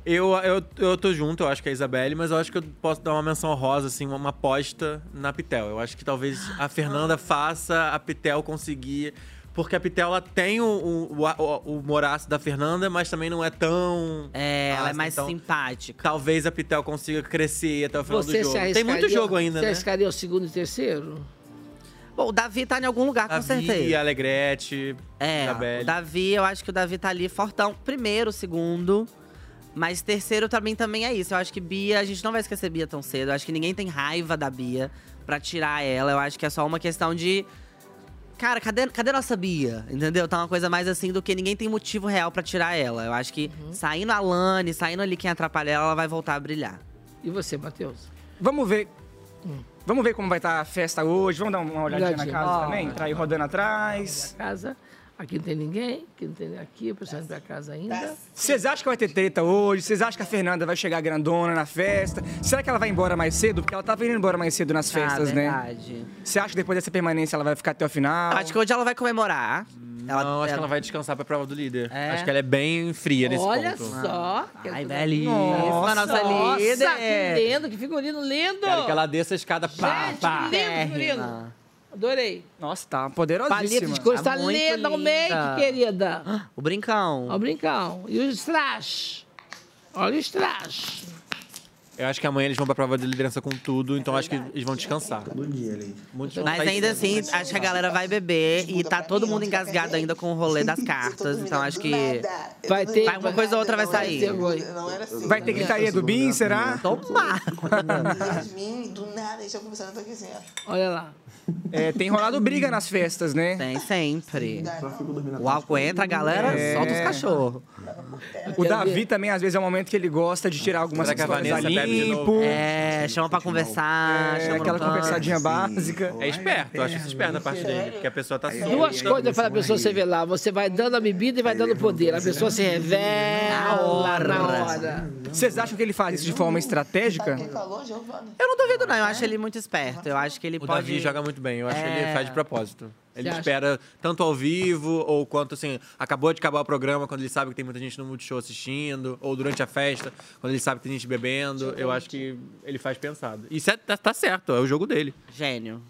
Eu tô junto, eu acho que é a Isabelle, mas eu acho que eu posso dar uma menção honrosa, assim, uma aposta na Pitel. Eu acho que talvez a Fernanda faça a Pitel conseguir… Porque a Pitel, ela tem o moraço da Fernanda, mas também não é tão… ela é mais simpática. Talvez a Pitel consiga crescer até o final do jogo. Tem muito jogo ainda, né? Você né? arriscaria o segundo e terceiro? Bom, o Davi tá em algum lugar, com certeza. Davi, Alegrete, Isabelle. O Davi, eu acho que o Davi tá ali fortão. Primeiro, segundo… Mas terceiro também é isso. Eu acho que Bia… A gente não vai esquecer Bia tão cedo. Eu acho que ninguém tem raiva da Bia pra tirar ela. Eu acho que é só uma questão de… Cara, cadê nossa Bia? Entendeu? Tá uma coisa mais assim do que ninguém tem motivo real pra tirar ela. Eu acho que saindo a Lani, saindo ali quem atrapalha ela vai voltar a brilhar. E você, Matheus? Vamos ver. Vamos ver como vai estar a festa hoje. Vamos dar uma olhadinha na casa também? Pra ir rodando atrás. A casa. Aqui não tem ninguém, aqui não tem ninguém. Aqui, o pessoal não vai pra casa ainda. Vocês acham que vai ter treta hoje? Vocês acham que a Fernanda vai chegar grandona na festa? Será que ela vai embora mais cedo? Porque ela tava indo embora mais cedo nas festas, verdade. né? Você acha que depois dessa permanência ela vai ficar até o final? Eu acho que hoje ela vai comemorar. Não, acho que ela vai descansar pra prova do líder. Acho que ela é bem fria nesse ponto. Olha só. Ai, belíssima, nossa líder. Nossa, que lindo, que figurino lindo. Quero que ela desça a escada, pá, pá. Lindo, figurino. Adorei. Nossa, tá poderosíssima. Paleta de cores, tá linda, o make, querida. O brincão. O brincão. E os strass. Olha os strass. Eu acho que amanhã eles vão pra prova de liderança com tudo, então acho que eles vão descansar. Bom dia, Lei. Mas ainda assim, acho que a galera vai beber e tá todo mundo engasgado ainda com o rolê das cartas. Então acho que vai ter uma coisa ou outra vai sair. Vai ter gritaria do Bin, será? Tomar. Yasmin, do nada, deixa eu conversando, eu tô aqui assim, ó. Olha lá. Tem rolado briga nas festas, né? Tem sempre. O álcool entra, a galera solta os cachorros. O Davi também, às vezes, é um momento que ele gosta de tirar algumas histórias a limpo. Chama pra conversar. Chama aquela conversadinha básica. É esperto, eu acho isso esperto da parte dele, porque a pessoa tá solta. Duas coisas para a pessoa se revelar. Você vai dando a bebida e vai dando poder. A pessoa se revela na hora. Vocês acham que ele faz isso de forma estratégica? Eu não duvido, não. Eu acho ele muito esperto. Eu acho que ele pode… O Davi joga muito bem. Eu acho que ele faz de propósito. Ele espera tanto ao vivo, ou quanto, assim, acabou de acabar o programa, quando ele sabe que tem muita gente no Multishow assistindo, ou durante a festa, quando ele sabe que tem gente bebendo. Eu acho que ele faz pensado. E isso tá certo, é o jogo dele. Gênio.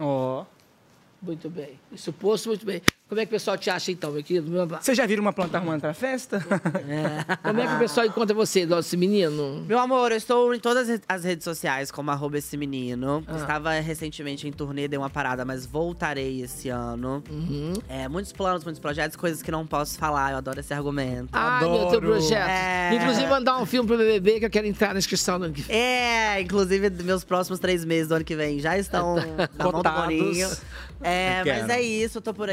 Muito bem. Isso posto, muito bem. Como é que o pessoal te acha, então, meu querido? Vocês já viram uma planta arrumando pra festa? Como é que o pessoal encontra você, esse menino? Meu amor, eu estou em todas as redes sociais como @essemenino. Estava recentemente em turnê, dei uma parada, mas voltarei esse ano. Muitos planos, muitos projetos, coisas que não posso falar. Eu adoro esse argumento. Meu teu projeto. Inclusive, mandar um filme pro BBB que eu quero entrar na inscrição do ano que vem. Inclusive, meus próximos 3 meses do ano que vem já estão na mão do Boninho. Mas é isso, eu tô por aí fazendo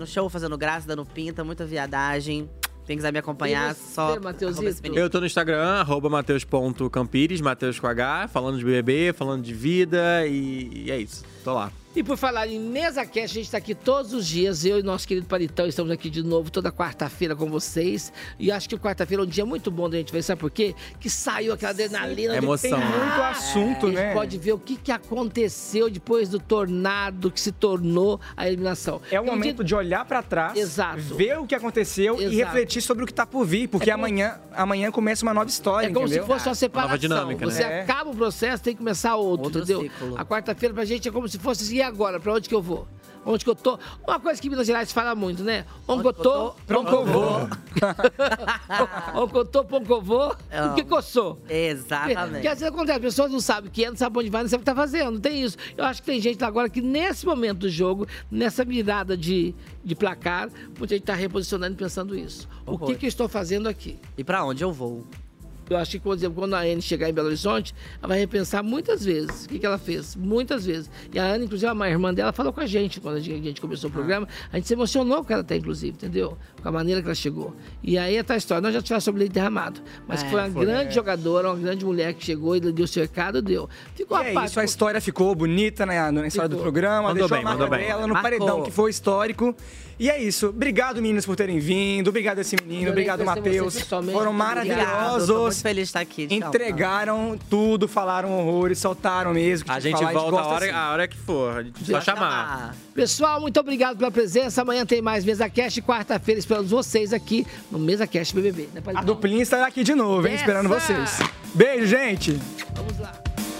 show, fazendo graça, dando pinta, muita viadagem. Quem quiser me acompanhar, só... Eu tô no Instagram, @mateus.campires, Mateus com H, falando de BBB, falando de vida e é isso. Tô lá. E por falar em MesaCast, a gente tá aqui todos os dias, eu e nosso querido Paritão estamos aqui de novo toda quarta-feira com vocês. E acho que quarta-feira é um dia muito bom da gente ver, sabe por quê? Que saiu aquela adrenalina. Emoção. Tem muito assunto, né? A né? gente pode ver o que aconteceu depois do tornado que se tornou a eliminação. É o momento de olhar pra trás, ver o que aconteceu e refletir sobre o que tá por vir, porque amanhã começa uma nova história, É como entendeu? se fosse uma separação. Nova dinâmica, Você né? acaba o processo, tem que começar outro, entendeu? Ciclo. A quarta-feira pra gente é como se fosse assim, e agora? Pra onde que eu vou? Onde que eu tô? Uma coisa que Minas Gerais fala muito, né? Onde eu tô, pronto eu vou. Onde eu tô, pronto eu vou. O que eu sou? Exatamente. Porque às vezes acontece, as pessoas não sabem o que é, não sabem onde vai, não sabem o que tá fazendo. Tem isso. Eu acho que tem gente agora que nesse momento do jogo, nessa virada de placar, muita gente tá reposicionando e pensando isso. O que eu estou fazendo aqui? E pra onde eu vou? Eu acho que, por exemplo, quando a Anne chegar em Belo Horizonte, ela vai repensar muitas vezes o que ela fez. Muitas vezes. E a Anne, inclusive, a irmã dela, falou com a gente quando a gente começou o programa. A gente se emocionou com ela até, inclusive, entendeu? Com a maneira que ela chegou. E aí, tá a história. Nós já tivemos sobre leite derramado. Mas foi uma grande jogadora, uma grande mulher que chegou e deu cercado, deu. Ficou a parte. Isso, a história ficou bonita na história do programa. Mandou deixou bem, a marca mandou bem. dela no paredão, que foi histórico. E é isso. Obrigado, meninos, por terem vindo. Obrigado, esse menino. Obrigado, Matheus. Foram maravilhosos. Tô muito feliz de estar aqui. Entregaram tudo, falaram horrores, soltaram mesmo. A gente volta a hora que for. A gente só chamar. Pessoal, muito obrigado pela presença. Amanhã tem mais MesaCast. Quarta-feira esperamos vocês aqui no MesaCast BBB. Né, a duplinha estará aqui de novo, hein? Esperando vocês. Beijo, gente. Vamos lá.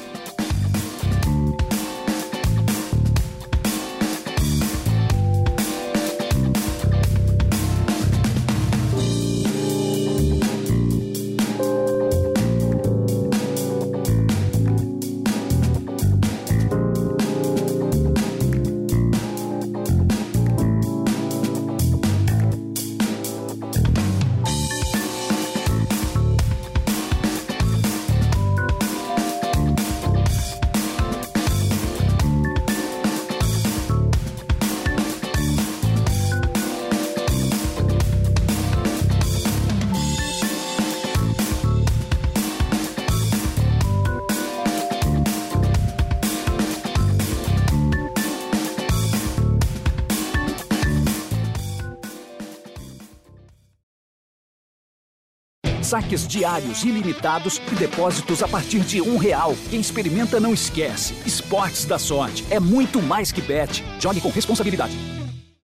Saques diários ilimitados e depósitos a partir de R$1. Quem experimenta não esquece. Esportes da Sorte é muito mais que bet. Jogue com responsabilidade.